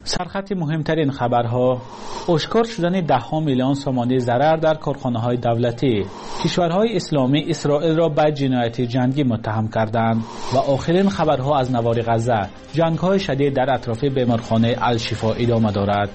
سرخط مهمترین خبرها: اشکار شدن ده‌ها میلیون سومانی ضرر در کارخانه‌های دولتی. کشورهای اسلامی اسرائیل را به جنایت جنگی متهم کردند. و آخرین خبرها از نوار غزه: جنگ‌های شدید در اطراف بیمارخانه الشفا ادامه دارد.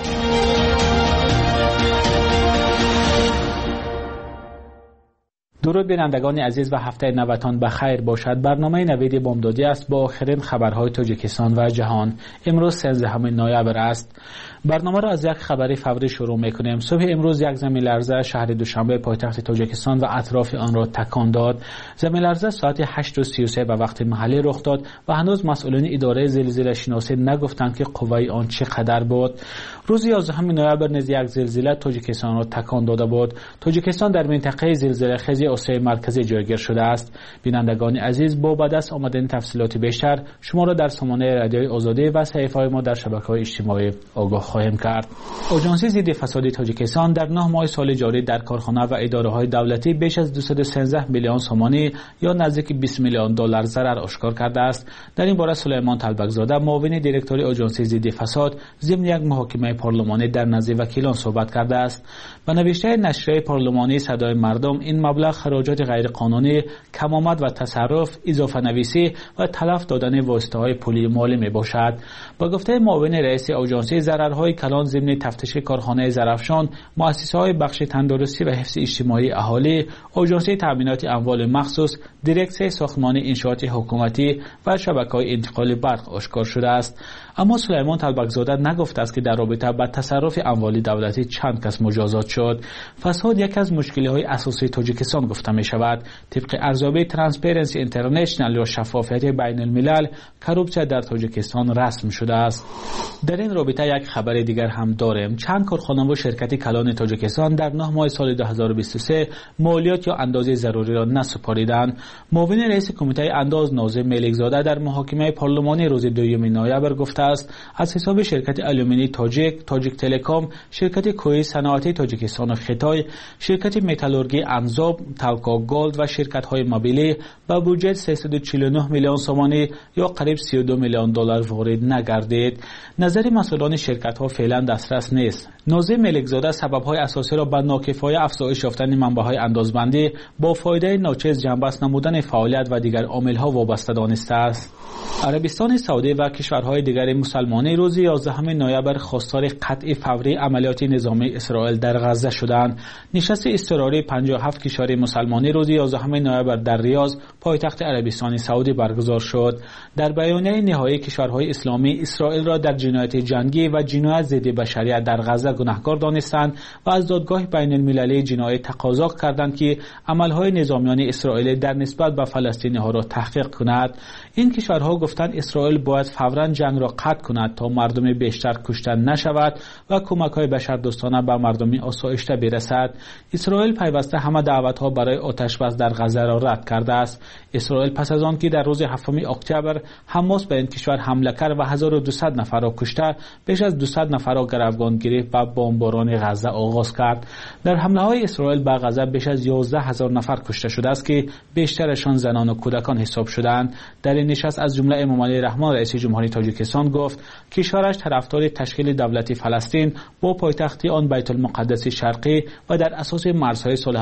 درود بینندگان عزیز و هفته نوتان بخیر باشد. برنامه نوید بامدادی است با آخرین خبرهای تاجیکستان و جهان. امروز 13 نوامبر است. برنامه را از یک خبر فوری شروع می‌کنیم. صبح امروز یک زمین لرزه شهر دوشنبه پایتخت تاجیکستان و اطراف آن را تکان داد. زمین لرزه ساعت 8:33 به وقت محلی رخ داد و هنوز مسئولین اداره زلزله شناسی نگفتند که قوه آن چقدر بود. روز 11 نوامبر نیز یک زلزله تاجیکستان را تکان داده بود. تاجیکستان در منطقه زلزله خیز آسیای مرکزی جایگیر شده است. بینندگان عزیز، با به دست آمدن تفصیلات بیشتر شما را در سامانه رادیوی آزادی و صفحه‌های ما در شبکه‌های اجتماعی آگاه خواهیم کرد. آژانس ضد فساد تاجیکستان در 9 ماه سال جاری در کارخانه و اداره‌های دولتی بیش از 213 میلیون سومانی یا نزدیک 20 میلیون دلار ضرر آشکار کرده است. در این باره سلیمان طلبک‌زاده، معاون دیرکتور آژانس ضد فساد، ضمن یک محاکمه پارلمانی در نزد وکیلان صحبت کرده است. به نوشته نشریه پارلمانی صدای مردم، این مبلغ خراجات غیرقانونی، کم‌آمد و تصرف، اضافه نویسی و تلف دادن واسطه‌های پولی مالی میباشد. با گفته معاون رئیس آژانس، ضررهای کلان ضمن تفتیش کارخانه زرافشان، مؤسسه‌های بخش تندرستی و حفظ اجتماعی اهالی، آژانس تامینات اموال مخصوص، دیرکسیون ساختمان انشاءات حکومتی و شبکه‌های انتقال برق آشکار شده است. اما سلیمان طلبک‌زاده نگفته است که در رابطه با تصرف اموال دولتی چند کس مجازات شد. فساد یکی از مشکل‌های اساسی تاجیکستان گفته می شود. طبق ارزیابی ترانسپرنسی اینترنشنال یا شفافیت بین الملل، کروپسیا در تاجیکستان رسم شده است. در این رابطه یک خبر دیگر هم داریم. چند کارخانه و شرکت کلان تاجیکستان در 9 ماه سال 2023 مالیات یا اندازه ضروری را نسپاریدند. معاون رئیس کمیته انداز ناظم ملکزاده در محاکمه پارلمانی روز 2 نوامبر گفته است از حساب شرکت آلومینی تاجیک تلکام، شرکت کوی صنعتی تاجیکستان و خطای، شرکت متالورگی انزاب، تالکا گولد و شرکت‌های موبیلی با بودجه 349 میلیون سومانی یا قریب 32 میلیون دلار وارد نگردید. نظر مسئولان شرکت‌ها فعلا دسترس نیست. ناظم ملکزاده سبب‌های اساسی را به ناکفایه افزایش یافتن منبع‌های اندازبندی با فایده ناچیز جنبست نمودن فعالیت و دیگر عامل‌ها وابسته دانسته است. عربستان سعودی و کشورهای دیگر مسلمانی روز 11 نوامبر خواستار قطع فوری عملیات نظامی اسرائیل در غزه شدند. نشست اضطراری 57 کشور مسلمانی روز 11 نوامبر در ریاض، پایتخت عربستان سعودی برگزار شد. در بیانیه نهایی کشورهای اسلامی اسرائیل را در جنایت جنگی و جنایت ضد بشریت در غزه گناهکار دانستند و از دادگاه بین المللی جنایت تقاضا کردند که عملهای نظامیان اسرائیل در نسبت به فلسطینی‌ها را تحقیق کند. این کشورها گفتند اسرائیل باید فوراً جنگ را قطع کند تا مردم بیشتر کشته نشود و کمک‌های بشردوستانه به مردم آسایشته برسد. اسرائیل پیوسته همه دعوت‌ها برای آتش‌بس در غزه را رد کرده است. اسرائیل پس از آن که در روز 7 اکتبر حماس به این کشور حمله کرد و 1200 نفر را کشته، بیش از 200 نفر را گروگان گرفت و بمباران غزه آغاز کرد. در حمله‌های اسرائیل به غزه بیش از 11000 نفر کشته شده است که بیشترشان زنان و کودکان حساب شدند. در این نشست از جمله امام علی رحمان رئیس جمهوری تاجیکستان گفت کشورش طرفدار تشکیل دولت فلسطین با پایتخت آن بیت المقدس شرقی و در اساس مرزهای سال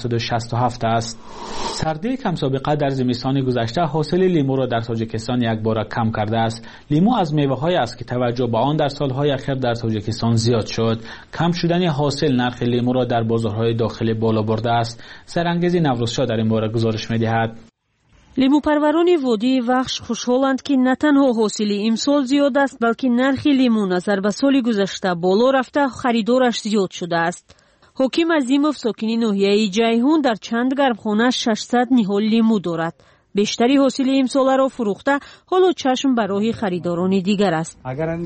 1967 است. سردی کم سابقه در زمستان گذشته حاصل لیمو را در تاجیکستان یک بار کم کرده است. لیمو از میوه‌هایی است که توجه به آن در سال‌های اخیر در تاجیکستان زیاد شد. کم شدن حاصل نرخ لیمو را در بازارهای داخلی بالا برده است. سرانگیزی نوروزشاه در این باره گزارش می‌دهد. لیموپرورoni ودی وخش خوشحالند که نه تنها حاصل امسال زیاد است بلکه نرخ لیمو نظر به سال گذشته بالا رفته خریدارش زیاد شده است. حکیم عظیموف ساکنی ناحیه جیهون در چند گرمخانه 600 نهال لیمو دارد. بیشتری حاصل امسال را فروخته حالا چشم به راه خریداران دیگر است.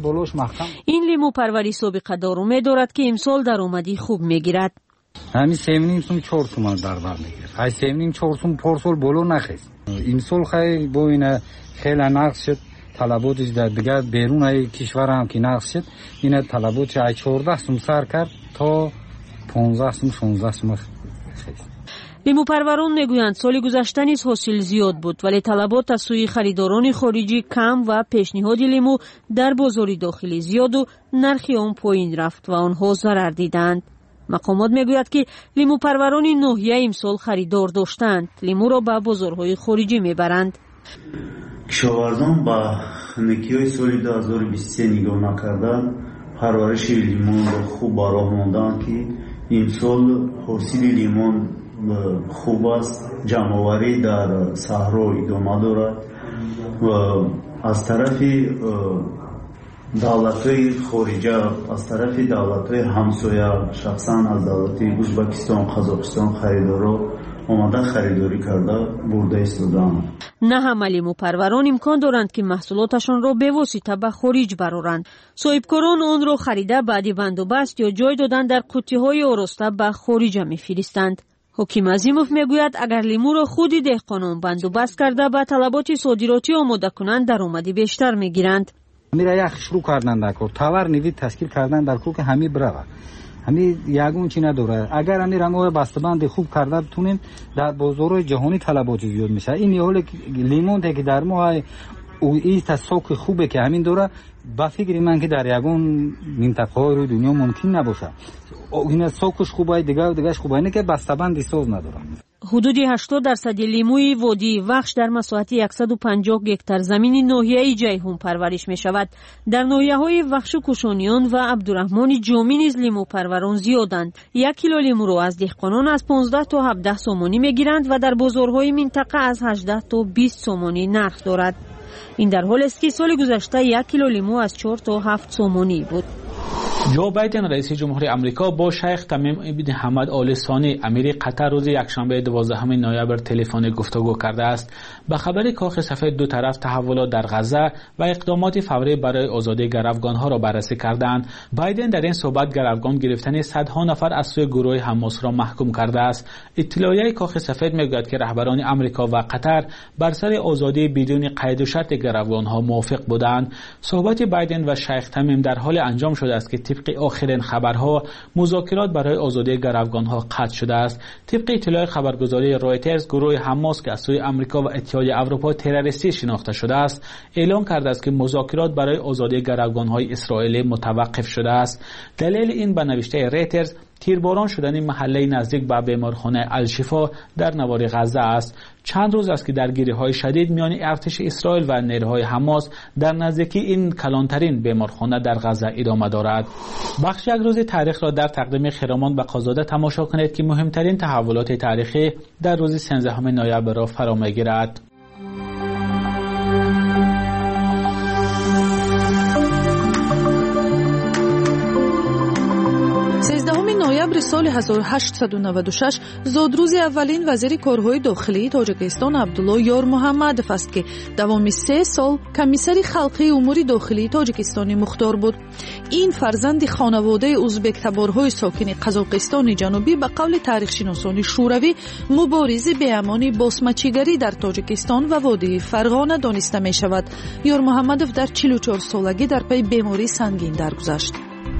این لیموپروری سابقه دار می‌دارد که امسال درآمدی خوب می‌گیرد. همین 3.5 تومان در بر میگیره. های 3.5 تومان پارسال بالا نخست. امسال خیلی با این خیلی نقص شد. طلباتش در دیگر بیرون های کشور هم که نقص شد. این طلباتش 14 سال سر کرد تا 15 سال 16 سال خست. лимӯпарварон мегӯянд соли гузашта низ ҳосил зиёд буд, вале талабот аз сӯи харидорони хориҷӣ кам ва пешниҳоди лимӯ дар бозори дохилӣ зиёду нархи он поин рафт ва онҳо зарар диданд. мақомот мегӯяд ки лимӯпарварони ноҳия имсол харидор доштанд, лимӯро ба бозорҳои хориҷӣ мебаранд. кишоварзон ба хунукиҳои соли 2023 нигоҳ накарданд, парвариши лимонро хуб ба роҳ монданд ки имсол ҳосили лимон хуб аст, ҷамъоварӣ дар саҳро идома дорад ва аз тарафи давлатҳои хориҷа, аз тарафи давлатҳои ҳамсоя, шахсан аз давлати Ӯзбекистон, Қазоқистон харидорро омада харидорӣ карда бурда истоданд. на ҳама лимӯпарварон имкон доранд ки маҳсулоташонро бевосита ба хориҷ бароранд. соҳибкорон онро харида баъди бандобаст ё ҷой додан дар қуттиҳои ороста ба хориҷа мефиристанд. ҳоким Азимов мегӯяд, агар лимӯро худи деҳқонон бандобаст карда ба талаботи содиротӣ омода кунанд, даромади бештар мегиранд. ҳамира як шурӯъ кардан дар кор, тавар навид ташкил кардан дар кор ки ҳами брава. ҳами ягон чи надорад. агар ҳами рамои бастабанди хуб карда битунем, дар бозорҳои ҷаҳонӣ талаботи зиёд мешавад. ин ҳоле лимонте ки дар мо иста соки хубе ки ҳамин дора, ба фикри ман ки дар ягон минтақаҳои рӯи дунё мумкин набошад. ин сокуш хубай, дигаш хубай, не ки бастабанди соз надорад. ҳудуди 80% лимӯи водии Вахш дар масоҳати 150 гектар замини ноҳияи Ҷайҳун парвариш мешавад. дар ноҳияҳои Вахшу Кушониён ва Абдурахмони Ҷомӣ низ лимӯпарварон зиёданд. 1 кило лимӯро аз деҳқонон аз 15 то 17 сомонӣ мегиранд ва дар бозорҳои минтақа аз 18 то 20 сомонӣ нарх дорад. ин дар ҳолест ки соли гузашта 1 кило лимӯ аз 4 то 7 сомонӣ буд. جو بایدن رئیس جمهوری آمریکا با شیخ تمیم بن حمد آل ثانی امیر قطر روز یکشنبه 12 نوامبر تلفنی گفتگو کرده است. به خبر کاخ سفید دو طرف تحولات در غزه و اقدامات فوری برای آزادی گروگانها را بررسی کردند. بایدن در این صحبت گروگان گرفتن صدها نفر از سوی گروه حماس را محکوم کرده است. اطلاعیه کاخ سفید میگوید که رهبران آمریکا و قطر بر سر آزادی بدون قید و شرط گروگانها موافق بودند. صحبت بایدن و شیخ تمیم در حال انجام شده است که طبق آخرین خبرها مذاکرات برای آزادی گروگانها قطع شده است. طبق اطلاع خبرگزاری رایترز، گروه حماس که از سوی آمریکا و اتحادیه اروپا تروریستی شناخته شده است، اعلام کرده است که مذاکرات برای آزادی گروگانهای اسرائیلی متوقف شده است. دلیل این به نوشته رایترز تیرباران شدن محله نزدیک به بیمارخانه الشفا در نوار غزه است. چند روز است که درگیری‌های شدید میان ارتش اسرائیل و نیروهای حماس در نزدیکی این کلانترین بیمارخانه در غزه ادامه دارد. بخش یک روز تاریخ را در تقدیم خرامان بقازاده تماشا کنید که مهمترین تحولات تاریخی در روز 13 نوامبر را فرا می‌گیرد. 13 ноябри соли 1896 зодрӯзи аввалин вазири корҳои дохилии Тоҷикистон Абдулло Ёрмуҳаммадов аст, ки давоми 3 сол комиссари халқии умури дохилии Тоҷикистони мухтор буд. ин фарзанди хонаводаи ӯзбектаборҳои сокини Қазоқистони ҷанубӣ ба қавли таърихшиносони шӯравӣ муборизи беамони босмачигарӣ дар Тоҷикистон ва водии Фарғона дониста мешавад. Ёрмуҳаммадов дар 44 солагӣ дар паи бемории сангин даргузашт.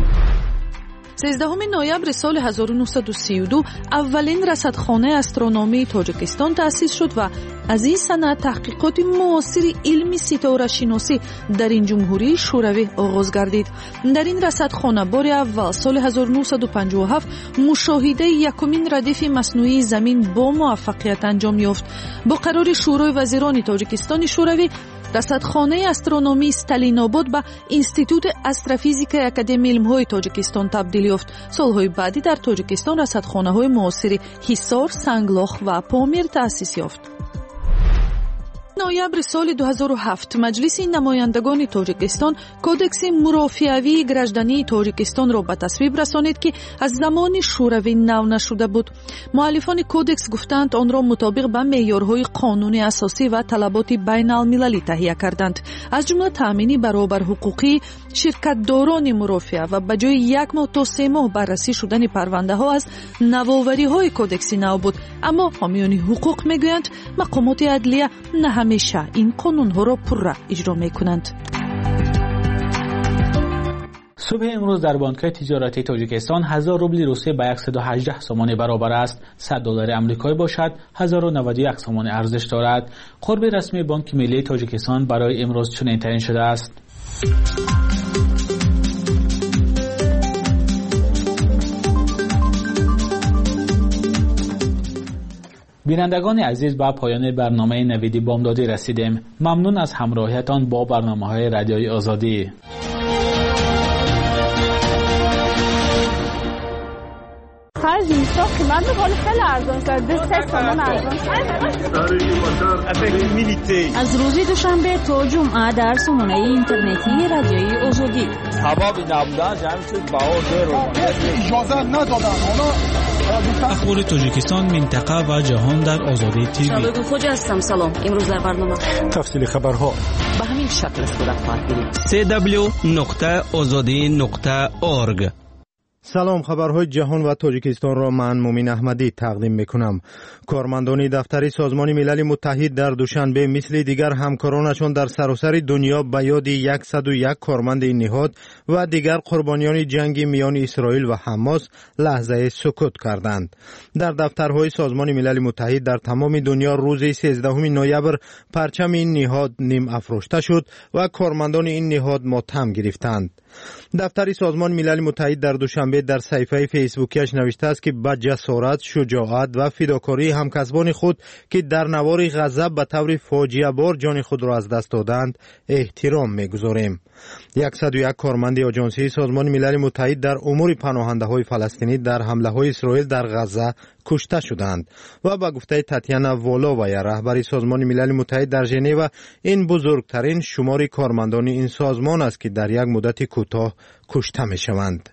13 ноябри соли 1932 аввалин расадхонаи астрономии Тоҷикистон таъсис шуд ва аз ин санад таҳқиқоти муосири илми ситорашиносӣ дар ин ҷумҳурии шӯравӣ оғоз гардид. дар ин расадхона бори аввал соли 1957 мушоҳидаи якумин радифи маснӯии замин бо муваффақият анҷом ёфт. бо қарори шӯрои вазирони Тоҷикистони шӯравӣ расадхонаи астрономии Сталинобод ба Институти астрофизикаи Академияи илмҳои Тоҷикистон табдил ёфт. солҳои баъдӣ дар Тоҷикистон расадхонаҳои муосири Ҳисор, Санглох ва Помир таъсис ёфт. ноябри соли 2007 маҷлиси намояндагони Тоҷикистон кодекси мурофиавии граждании Тоҷикистонро ба тасвиб расонид, ки аз замони шӯравӣ нав нашуда буд. муаллифони кодекс гуфтанд, онро мутобиқ ба меъёрҳои қонуни асосӣ ва талаботи байналмилалӣ таҳия карданд, аз ҷумла таъмини баробарҳуқуқии ширкатдорони мурофиа ва ба ҷои 1 моҳ то 3 моҳ баррасӣ шудани парвандаҳо аз навовариҳои кодекси нав буд. аммо ҳомиёни ҳуқуқ мегӯянд, мақомоти адлия на ҳамеша ин қонунҳоро пурра иҷро мекунанд. صبح امروز در بانک‌های تجارتی تاجیکستان 1000 روبل روسیه به 118 سوم برابر است. 100 دلار آمریکایی باشد 1091 سوم ارزش دارد. قرب رسمی بانک ملی تاجیکستان برای امروز چنین تعیین شده است. بینندگان عزیز، با پایان برنامه نویدی بامدادی رسیدیم. ممنون از همراهیتان با برنامه‌های رادیوی آزادی. خرج میشه قیمت بالا خیلی ارزان شده. 3 تومن ارزان شده. از روز دوشنبه تا جمعه در سامانه اینترنتی رادیوی آزادی. هوا نبودن جمع شد باور اجازه ندادن. اخبار تاجیکستان، منطقه و جهان در آزادی تیوی. شبکه خوج هستم. سلام. امروز در برنامه تفصیل خبرها به همین شکل صورت خواهد گرفت. www.azadi.org. سلام، خبرهای جهان و تاجیکستان را من مومین احمدی تقدیم میکنم. کارمندان دفتر سازمان ملل متحد در دوشنبه مثل دیگر همکارانشان در سراسر دنیا به یاد 101 کارمند این نهاد و دیگر قربانیان جنگ میان اسرائیل و حماس لحظه سکوت کردند. در دفترهای سازمان ملل متحد در تمام دنیا روز 13 نوامبر پرچم این نهاد نیم افروشته شد و کارمندان این نهاد ماتم گرفتند. دفتر سازمان ملل متحد در دوشنبه در صفحه فیسبوکیش نوشته است که با جسارت، شجاعت و فداکاری همکسبان خود که در نوار غزه به طور فاجعه بار جان خود را از دست دادند احترام می‌گذاریم. 101 کارمند آژانسی سازمان ملل متحد در امور پناهنده‌های فلسطینی در حمله‌های اسرائیل در غزه کشته شدند و با گفته تاتیانا والوویا رهبر سازمان ملل متحد در ژنو این بزرگترین شمار کارمندان این سازمان است که در یک مدت کوتاه کشته می‌شوند.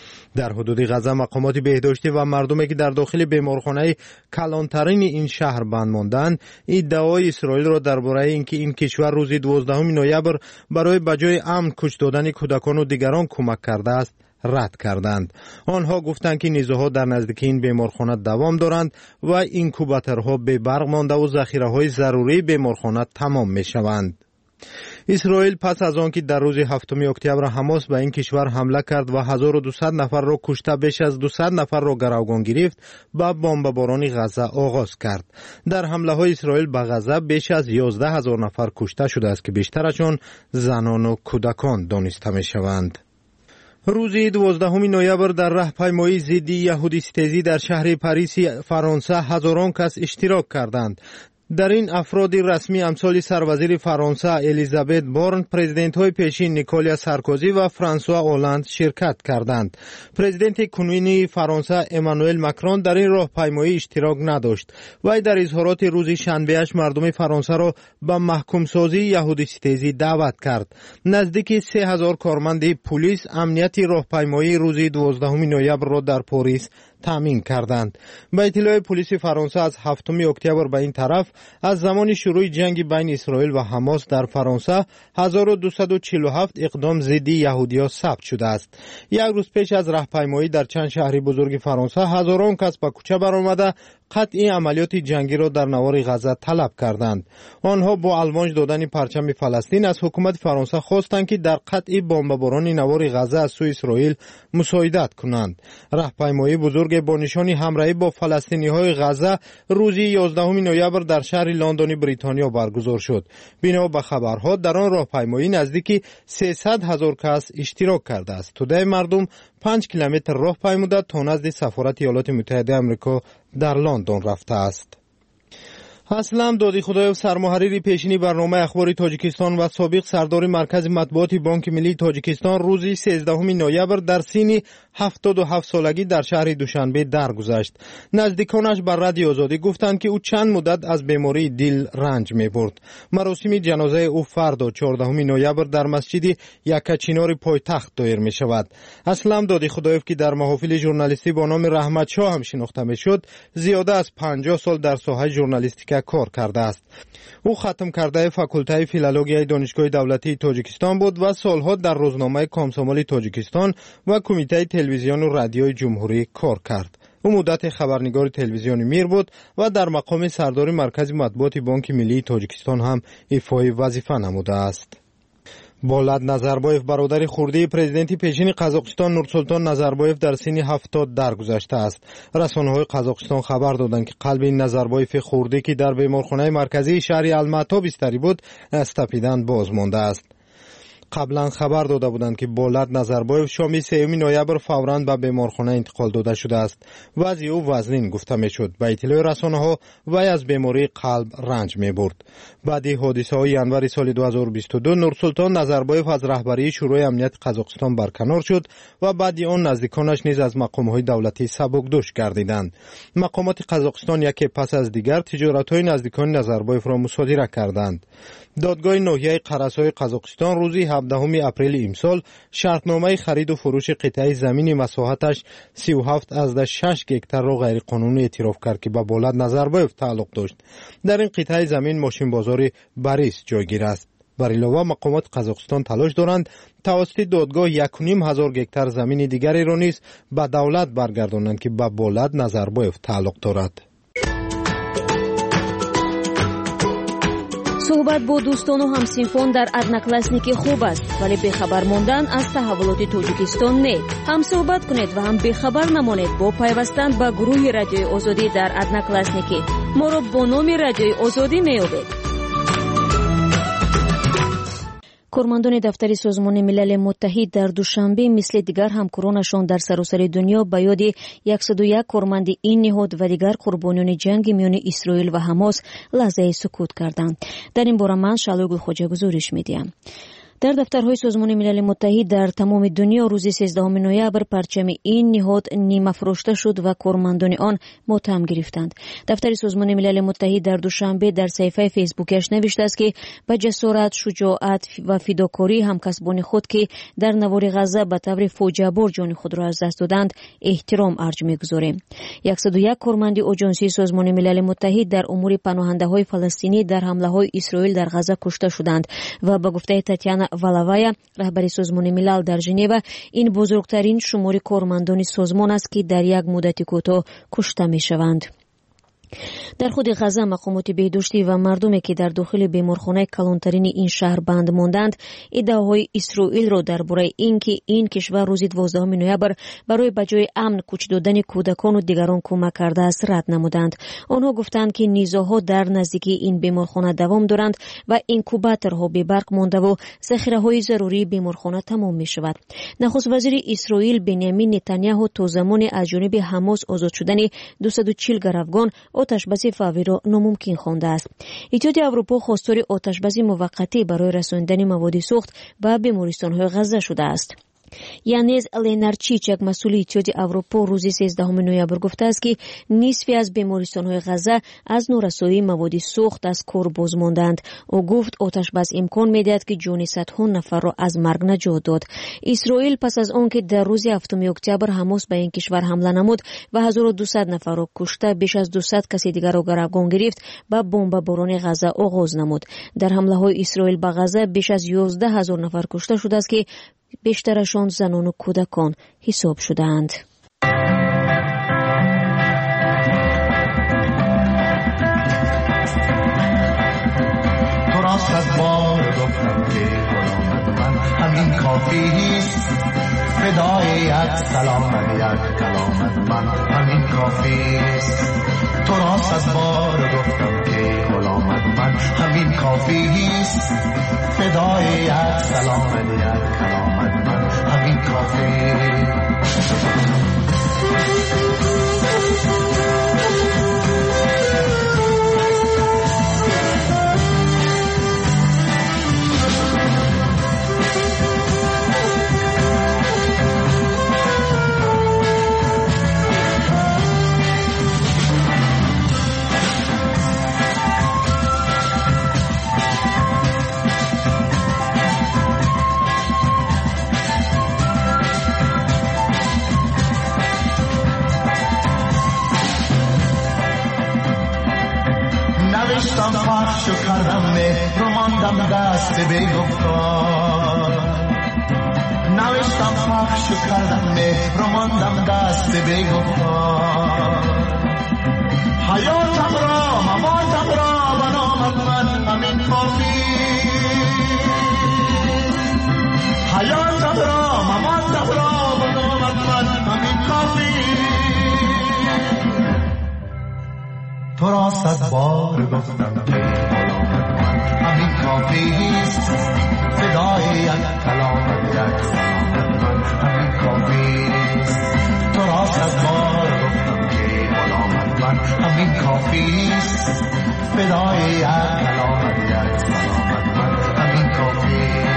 در حدود غزه مقامات بهداشتی و مردمی که در داخل بیمارخانه کلانترین این شهر بند ماندند ادعای اسرائیل را درباره اینکه این کشور روز 12 نوامبر برای بجای امن کش دادن کودکان و دیگران کمک کرده است رد کردند. آنها گفتند که نیزه‌ها در نزدیکی این بیمارخانه دوام دارند و اینکوباتورها به برق مانده و ذخیره‌های ضروری بیمارخانه تمام می‌شوند. اسرائیل پس از آنکه در روز 7 اکتبر حماس به این کشور حمله کرد و 1200 نفر را کشته بیش از 200 نفر را گروگان گرفت با بمباران غزه آغاز کرد. در حمله های اسرائیل به غزه بیش از 11000 نفر کشته شده است که بیشترشان زنان و کودکان دانسته می شوند. روز 12 نوامبر در راهپیمایی ضد یهودی ستیزی در شهر پاریس فرانسه هزاران کس اشتراک کردند. در این افراد رسمی امثال سروزیر فرانسه الیزابت بورن، پرزیدنت های پیشین نیکولیا سارکوزی و فرانسوا اولاند شرکت کردند. پرزیدنت کنونی فرانسه امانوئل ماکرون در این راهپیمایی اشتراک نداشت. وی در اظهارات روز شنبه‌اش مردم فرانسه را به محکوم سازی یهودی ستیزی دعوت کرد. نزدیک 3000 کارمند پلیس امنیت راهپیمایی روز 12 نوامبر را در پاریس تامین کردند. به اطلاع پلیس فرانسه از 7 اکتبر به این طرف از زمان شروع جنگ بین اسرائیل و حماس در فرانسه 1247 اقدام ضد یهودیان ثبت شده است. یک روز پیش از راهپیمایی در چند شهر بزرگ فرانسه هزاران کس به کوچه برآمده قطعی عملیات جنگی را در نوار غزه طلب کردند. آنها با الوانج دادن پرچم فلسطین از حکومت فرانسه خواستند که در قطعی بمباران نوار غزه از سوی اسرائیل مساعدت کنند. راهپیمایی بزرگ با نشان همراهی با فلسطینی‌های غزه روز 11 نوامبر در شهر لندن بریتانیا برگزار شد. بنا به خبرها در آن راهپیمایی نزدیک 300,000 کس اشتراک کرده است. توده مردم 5 کیلومتر راه پیموده تا نزد سفارت ایالات متحده آمریکا در لندن رفته است. اسلم دادی خدایف، سرمحرر پیشینی برنامه اخبار تاجیکستان و سابق سردار مرکز مطبوعات بانک ملی تاجیکستان روز 13 نوامبر در سن 77 سالگی در شهر دوشنبه درگذشت. نزدیکانش بر رادیو آزادی گفتند که او چند مدت از بیماری دل رنج می‌برد. مراسم جنازه او فردا 14 نوامبر در مسجد یکچینار پایتخت دایر می‌شود. اسلم دادی خدایف که در محافل ژورنالیستی با نام رحمت شاه هم شناخته می‌شد، زیاده از 50 سال در ساحه ژورنالیستیک کار کرده است. او ختم کرده فاکولته فیلولوژی دانشگاه دولتی تاجیکستان بود و سالها در روزنامه کامسومال تاجیکستان و کمیته تلویزیون و رادیوی جمهوری کار کرد. او مدت خبرنگار تلویزیونی میر بود و در مقام سردار مرکز مطبوعات بانک ملی تاجیکستان هم ایفای وظیفه نموده است. болат назарбоев бародари хурдии президенти пешини қазоқистон нурсултон назарбоев дар синни 70 даргузашта аст. расонаҳои қазоқистон хабар доданд ки қалби назарбоеви хурдӣ ки дар беморхонаи марказии шаҳри алмато бистарӣ буд аз тапидан боз монда аст. قبلا خبر داده بودند که بولت نظربایف شام 3 نوامبر فوراً به بیمارخانه انتقال داده شده است. وضع او وزنین گفته میشد. به اطلاع رسانه‌ها وی از بیماری قلب رنج میبرد. بعد حادثه‌های ینور سال 2022 نورسلطان نظربایف از رهبری شورای امنیت قزاقستان برکنار شد و بعد آن نزدیکانش نیز از مقام‌های دولتی سبکدوش گردیدند. مقامات قزاقستان یکی پس از دیگر تجارت‌های نزدیکان نظربایف را مصادره کردند. دادگاه ناحیه قرص‌های قزاقستان روزی 17 اپریل امسال شرطنامه خرید و فروش قطعه زمین مساحتش 37.6 گکتار را غیر قانونی اعتراف کرد که به بولت نظربایف تعلق داشت. در این قطعه زمین ماشین بازار بریس جایگیر است. بر علاوه مقامات قزاقستان تلاش دارند توسط دادگاه 1,500 گکتار زمین دیگری را نیز به دولت برگردانند که به بولت نظربایف تعلق دارد. صحبت با دوستان و همسینفون در одноклассники خوب است ولی بخبر ماندن از تحولات تاجیکستان نه. هم صحبت کنید و هم بخبر نمانید با پیوستن به گروه رادیوی آزادی در одноклассники. ما را با نام رادیوی آزادی میابید. کارمندان دفتر سازمان ملل متحد در دوشنبه مثل دیگر همکارانشان در سراسر دنیا به یاد 101 کارمند این نهاد و دیگر قربانیان جنگ میان اسرائیل و حماس لحظه سکوت کردند. در این باره من شالوی گلخوجه گزارش میدیم. در دفترهای سازمان ملل متحد در تمام دنیا روز 13 نوامبر پرچم این نهاد نیمه افروخته شد و کارمندان آن ماتم گرفتند. دفتر سازمان ملل متحد در دوشنبه در صفحه فیسبوکش نوشته است که به جسارت، شجاعت و فداکاری همکسبان خود که در نوار غزه به طور فاجعه بار جان خود را از دست دادند احترام ارج می‌گذاریم. 101 کارمند آژانسی سازمان ملل متحد در امور پناهنده‌های فلسطینی در حمله‌های اسرائیل در غزه کشته شدند و به گفته تاتیانا والавая раҳбари созмони милал дар Женева ин бузургтарин шумори кормандони созмон аст ки дар як муддати кӯтоҳ кушта мешаванд. در خود غزه مقامات بهداشتی و مردمی که در داخل بیمارخانه کلانترین این شهر بند ماندند ادعاهای اسرائیل را درباره اینکه این کشور روز 12 نوامبر برای به جای امن کوچ دادن کودکان و دیگران کمک کرده است رد نمودند. آنها گفتند که نیزاها در نزدیکی این بیمارخانه دوام دارند و اینکوباتورها به برق مانده و ذخیره‌های ضروری بیمارخانه تمام می شود. نخست وزیر اسرائیل بنیامین نتانیاهو تا زمان از جانب حماس آزاد شدن 240 گروگان آتش‌بسی فوری را ناممکن خوانده است. اتحادیه اروپا خواستار آتش‌بسی موقتی برای رساندن مواد سوخت به بیمارستان‌های غزه شده است. янез ленарчичак масъули иттиҳоди аврупо рӯзи 13 ноябр гуфтааст ки нисфи аз бемористонҳои ғаза аз норасоии маводи сӯхт аз кор боз монданд. ӯ гуфт оташбас имкон медиҳад ки ҷони садҳо нафарро аз марг наҷот дод. исроил пас аз он ки дар рӯзи 7 октябр ҳамос ба ин кишвар ҳамла намуд ва 1200 нафарро кушта беш аз 200 каси дигарро гаравгон гирифт ба бомбаборони ғаза оғоз намуд. дар ҳамлаҳои исроил ба ғаза беш аз 11 000 нафар кушта шудааст ки بیشترشان زنان و کودکان حساب شدند. تو را صد بار گفتم که غلامت من همین کافیست، فدای یک سلامت یک کلامت من همین کافیست. تو را صد بار گفتم که غلامت من همین کافیست، فدای یک سلامت یک کلامت من همین کافیست. نوشتم پخش و کردم مهر و ماندم دست بی‌گفتار، نوشتم پخش و کردم مهر و ماندم دست بی‌گفتار. حیاتم را مماتم را به نامت من همین کافی، حیاتم را مماتم را بداند من همین کافی. تو را 100 بار گفتم که غلامت من همین کافیست. فدای یک کلامت یک سلامت من همین کافیست. تو را 100 بار گفتم که غلامت من همین کافیست. فدای یک کلامت یک سلامت من همین کافیست.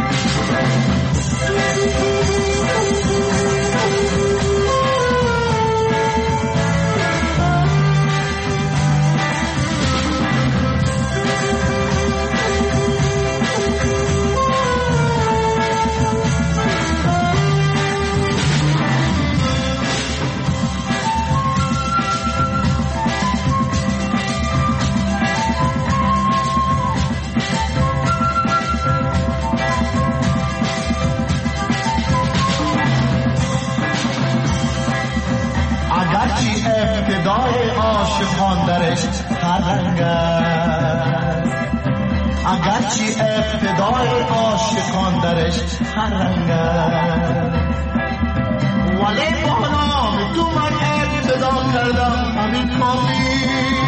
ابتدای عاشقان درش هر رنگ است، اگرچه ابتدای عاشقان درش هر رنگ است، ولی با نام تو من ابتدا کردم همین کافی.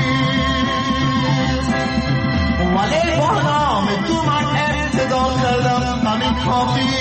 ولی با نام تو من ابتدا کردم همین کافی.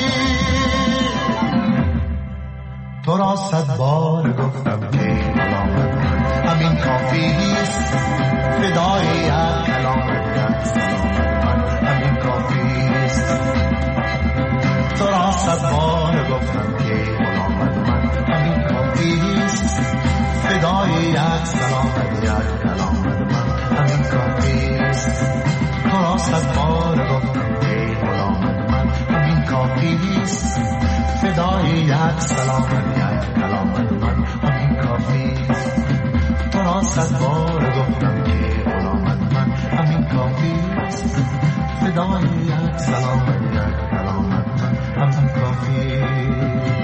تو را 100 بار گفتم که غلامت من همین کافیست. فدای یک کلامت یک سلامت من همین کافیست. تو را 100 بار گفتم که غلامت من همین کافیست. فدای یک سلامت یک کلامت من همین کافیست. تو را 100 بار گفتم که غلامت من همین کافیست. فدای یک سلامت یک کلامت من همین کافیست. تو را 100 بار گفتم که غلامت من همین کافیست. فدای یک سلامت یک کلامت من همین کافیست.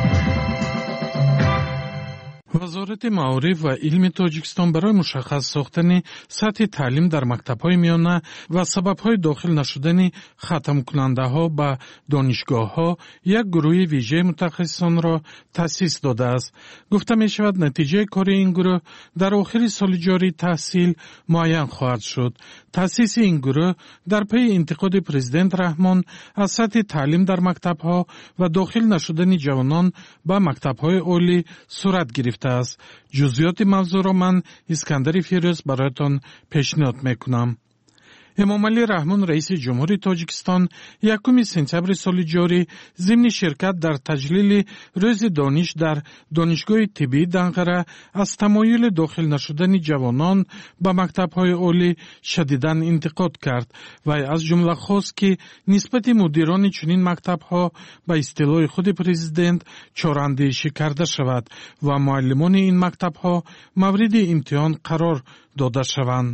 وزارت معارف و علم تاجیکستان برای مشخص ساختن سطح تعلیم در مکتب‌های میانه و سبب‌های داخل نشدن ختم کننده‌ها به دانشگاه‌ها یک گروه ویژه متخصصان را تأسیس داده است. گفته می‌شود نتیجه کار این گروه در آخر سال جاری تحصیل معین خواهد شد. تأسیس این گروه در پی انتقاد پرزیدنت رحمان از سطح تعلیم در مکتب‌ها و داخل نشدن جوانان به مکتب‌های عالی صورت گرفته است. جزئیات موضوع را من اسکندر فیروز برایتان پیشنهاد میکنم. امام علی رحمان رئیس جمهوری تاجیکستان 1 سپتامبر سال جاری ضمن شرکت در تجلیل روز دانش در دانشگاه طبی دنقره از تمایل داخل نشدن جوانان به مکتب‌های عالی شدیداً انتقاد کرد و از جمله خواست که نسبت مدیران چنین مکتب‌ها به اصطلاح خود پرزیدنت چاراندیشی کرده شود و معلمان این مکتب‌ها مورد امتحان قرار داده شوند.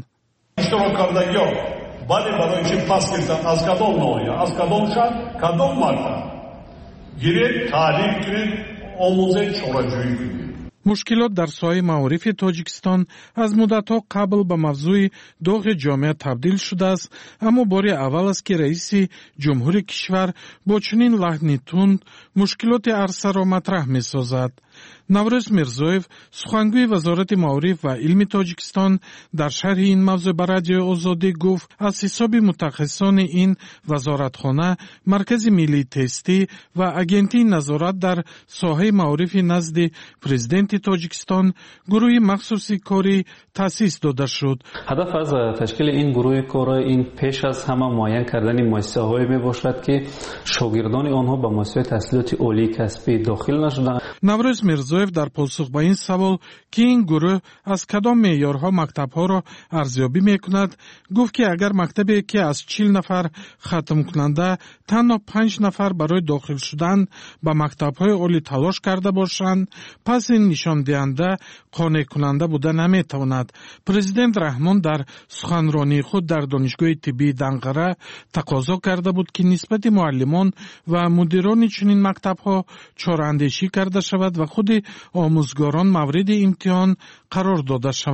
ولی برای چی پس گرفتن از کدام نوعی، از کدام شهر، کدام مکتب گیرید تعلیم گیرید آموزه چاره‌جویی کنید. مشکلات در ساحه معارف تاجیکستان از مدت‌ها قبل به موضوع داغ جامعه تبدیل شده است، اما بار اول است که رئیس جمهور کشور با چنین لحنی تند مشکلات عرصه را مطرح می‌سازد. نوروز میرزویف سخنگوی وزارت معارف و علم تاجیکستان در شرح این موضوع به رادیو آزادی گفت از حساب متخصصان این وزارتخانه مرکز ملی تستی و اجنتی نظارت در ساحه معارف نزد پرزیدنت تاجیکستان گروه مخصوصی کاری تأسیس داده شد. هدف از تشکیل این گروه کاری این پیش از همه معین کردن مؤسسه‌هایی میباشد که شاگردان آنها به مؤسسه تحصیلات عالی کسبی داخل نشدند. نوروز میرزویف در پاسخ به این سوال که این گروه از کدام معیارها مکتب‌ها را ارزیابی میکند گفت که اگر مکتبی که از 40 نفر ختم کننده تنها 5 نفر برای داخل شدن به مکتب‌های عالی تلاش کرده باشند پس این نشان دهنده قانع کننده بوده نمیتواند. پرزیدنت رحمان در سخنرانی خود در دانشگاه طبی دنقره تقاضا کرده بود که نسبت معلمان و مدیران چنین مکتب‌ها چاراندیشی کرده شود و خود آموزگاران مورد امتحان قرار داده شوند.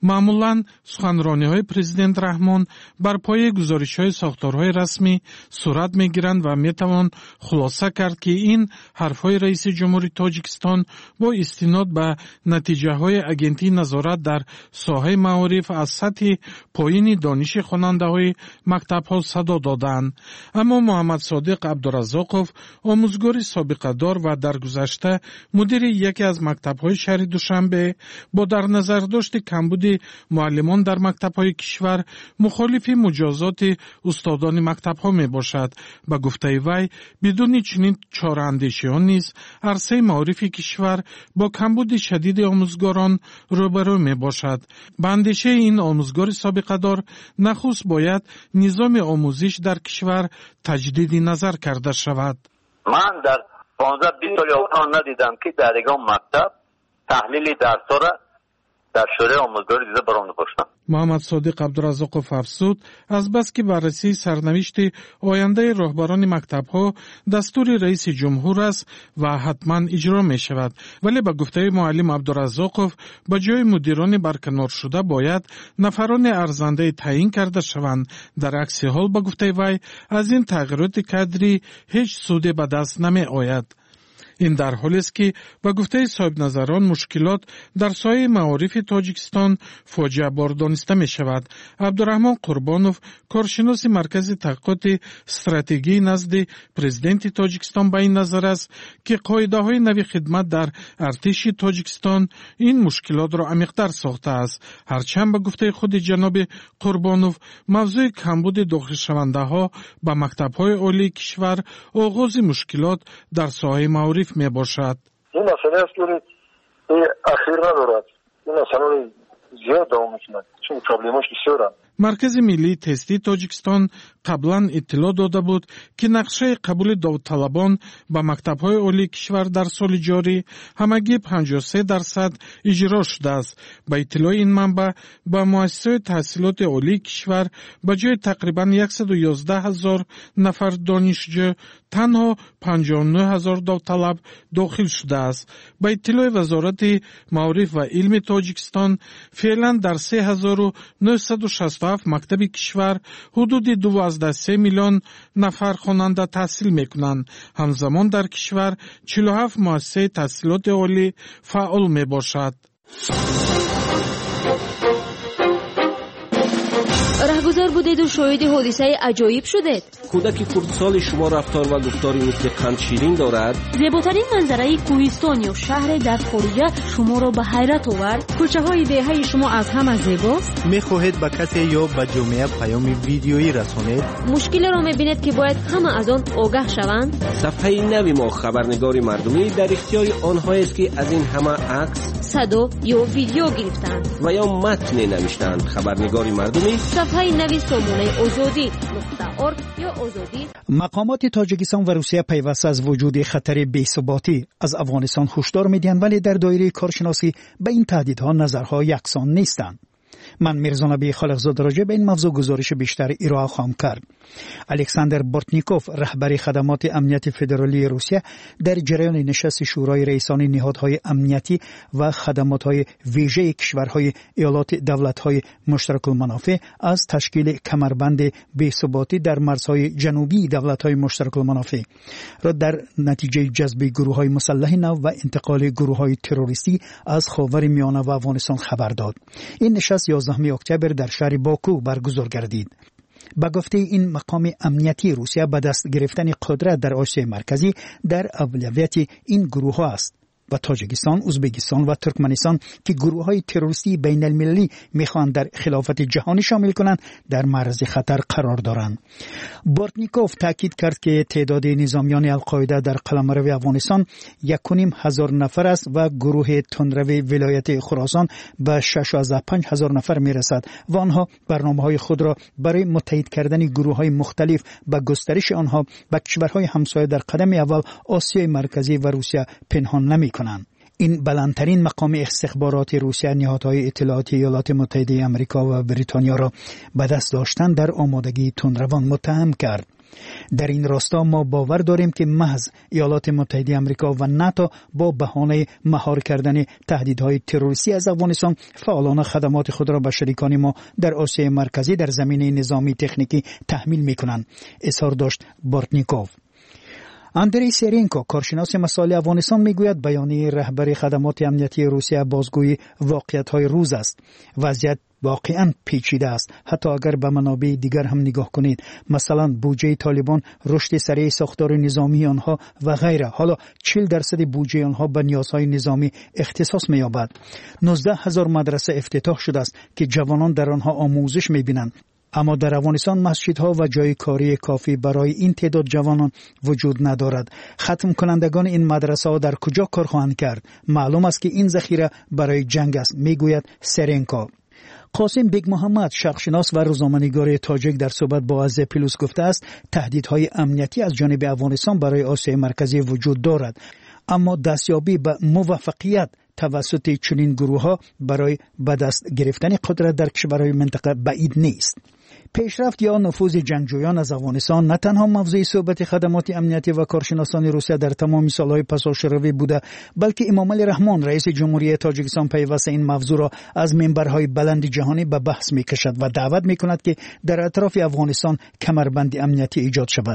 معمولاً سخنرانی‌های پرزیدنت رحمان بر پایه گزارش‌های ساختارهای رسمی صورت می‌گیرند و می‌توان خلاصه کرد که این حرف‌های رئیس جمهوری تاجیکستان با استناد به نتیجه‌های اگنتی نظارت در ساحه معارف از سطح پایین دانش خواننده‌های مکتب‌ها صدا دادند. اما محمد صادق عبدالرزاقов آموزگار سابقه دار و در گذشته مدیر یکی از مکتب‌های شهر دوشنبه با در نظر داشت کمبود معلمان در مکتب‌های کشور مخالف مجازات استادان مکتب‌ها میباشد. به گفته وی بدون چنین چاره‌اندیشی‌ها نیز عرصه معارف کشور با کمبود شدید آموزگاران روبرو میباشد. به اندیشه این آموزگار سابقه دار نخست باید نظام آموزش در کشور تجدید نظر کرده شود. من در 15-20 سال ندیدم که در یک مکتب تحلیل درس‌ها را در شورای آموزگاری دیده برام نوشتن. محمد صادق عبدالرزاقов افزود از بس که بررسی سرنوشت آینده راهبران مکتب‌ها دستور رئیس جمهور است و حتما اجرا می شود، ولی به گفته معلم عبدالرزاقов به جای مدیران برکنار شده باید نفران ارزنده تعیین کرده شوند. در عکس حال به گفته وی از این تغییرات کادری هیچ سودی به دست نمی آید. این در حالی است که به گفته صاحب نظران مشکلات در سایه معارف تاجیکستان فاجعه بار دانسته می شود. عبدالرحمن قربانوف کارشناس مرکز تحقیقات استراتژی نزد پرزیدنت تاجیکستان به این نظر است که قاعده های نوی خدمت در ارتش تاجیکستان این مشکلات را عمیق‌تر ساخته است. هرچند به گفته خود جناب قربانوف موضوع کمبود داخل شونده ها به مکتب های عالی کشور آغاز مشکلات در ساحه معارف می باشد. این مسئله است که اخیر ندارد. این مسئله زیاد دوام می‌کند چون پروبلمش بسیارند. مرکز ملی تستی تاجیکستان قبلا اطلاع داده بود که نقشه قبول داوطلبان به مکتب‌های عالی کشور در سال جاری همگی 53% اجرا شده است. با اطلاع این منبع به مؤسسه تحصیلات عالی کشور به جای تقریباً 111,000 نفر دانشجو تنها 59,000 داوطلب داخل شده است. با اطلاع وزارت معارف و علم تاجیکستان فعلا در 3,967 مکتب کشور حدود 2.3 میلیون نفر خواننده تحصیل میکنند. همزمان در کشور 47 مؤسسه تحصیلات عالی فعال می باشد. رهگذر بودید و شاهد حادثه عجایب شدید. کودک خردسال شما رفتار و گفتاری مثل قند شیرین دارد. زیباترین منظره کوهستان یا شهر در خارجه شما را به حیرت آورد. کوچه های دهه شما از همه زیباست. میخواهید به کسی یا به جامعه پیام ویدیویی رسانید؟ مشکل را میبینید که باید همه از آن آگاه شوند. صفحه نوی ما خبرنگاری مردمی در اختیار آنهایی است که از این همه عکس، صدا یا ویدیو گرفتند و یا متن نوشتند. خبرنگاری مردمی صفحه نوی سامانه آزادی .org یا آزادی. مقامات تاجیکستان و روسیه پیوسته از وجود خطر بی‌ثباتی از افغانستان هشدار می‌دهند، ولی در دایره کارشناسی به این تهدیدها نظرها یکسان نیستند. من میرزا نبی خالقزاد راجع به این موضوع گزارش بیشتر ارائه خواهم کرد. الکساندر بورتنیکوف رهبر خدمات امنیتی فدرالی روسیه در جریان نشست شورای رئیسان نهادهای امنیتی و خدمات‌های ویژه کشورهای ایالات دولت‌های مشترک المنافع از تشکیل کمربند بی‌ثباتی در مرزهای جنوبی دولت‌های مشترک المنافع را در نتیجه جذب گروه‌های مسلح نو و انتقال گروه‌های تروریستی از خاورمیانه و افغانستان خبر داد. این نشست 11 اکتبر در شهر باکو برگزار گردید. با گفته این مقام امنیتی روسیه به دست گرفتن قدرت در آسیای مرکزی در اولویت این گروه ها است و تاجیکستان، ازبکستان و ترکمنستان که گروه های تروریستی بین المللی میخوان در خلافت جهانی شامل کنند در معرض خطر قرار دارند. بورتنیکوف تاکید کرد که تعداد نظامیان القاعده در قلمرو افغانستان 1,500 نفر است و گروه تندرو ولایت خراسان به 6,500 نفر میرسد و آنها برنامه‌های خود را برای متحد کردن گروه‌های مختلف به گسترش آنها به کشورهای همسایه در قدم اول آسیای مرکزی و روسیه پنهان نمی‌کنند. این بلندترین مقام استخبارات روسیه نهادهای اطلاعاتی ایالات متحده آمریکا و بریتانیا را به دست داشتن در آمادگی تندروان متهم کرد. در این راستا ما باور داریم که محض ایالات متحده آمریکا و ناتو با بهانه مهار کردن تهدیدهای تروریستی از افغانستان فعالانه خدمات خود را به شریکان ما در آسیای مرکزی در زمینه نظامی تکنیکی تحمیل می‌کنند، اظهار داشت بورتنیکوف. اندری سرینکو کارشناس مسائل افغانستان میگوید بیانیه رهبر خدمات امنیتی روسیه بازگوی واقعیت‌های روز است. وضعیت واقعاً پیچیده است. حتی اگر به منابع دیگر هم نگاه کنید، مثلا بودجه طالبان، رشد سریع ساختار نظامی آنها و غیره، حالا 40% بودجه آنها به نیازهای نظامی اختصاص می‌یابد. 19,000 مدرسه افتتاح شده است که جوانان در آنها آموزش می‌بینند. اما در افغانستان مسجدها و جای کاری کافی برای این تعداد جوانان وجود ندارد. ختم کنندگان این مدرسه ها در کجا کار خواهند کرد؟ معلوم است که این ذخیره برای جنگ است، میگوید سرنکو. قاسم بیگ محمد شرقشناس و روزنامه‌نگار تاجیک در صحبت با از پلوس گفته است تهدیدهای امنیتی از جانب افغانستان برای آسیای مرکزی وجود دارد، اما دستیابی به موفقیت توسط چنین گروه‌ها برای به دست گرفتن قدرت در کشورهای منطقه بعید نیست. پیشرفت یا نفوذ جنگجویان از افغانستان نه تنها موضوع صحبت خدمات امنیتی و کارشناسان روسیه در تمام سالهای پساشروی بوده، بلکه امام علی رحمان رئیس جمهوری تاجیکستان پیوسته این موضوع را از منبرهای بلند جهانی به بحث می‌کشد و دعوت می‌کند که در اطراف افغانستان کمربند امنیتی ایجاد شود.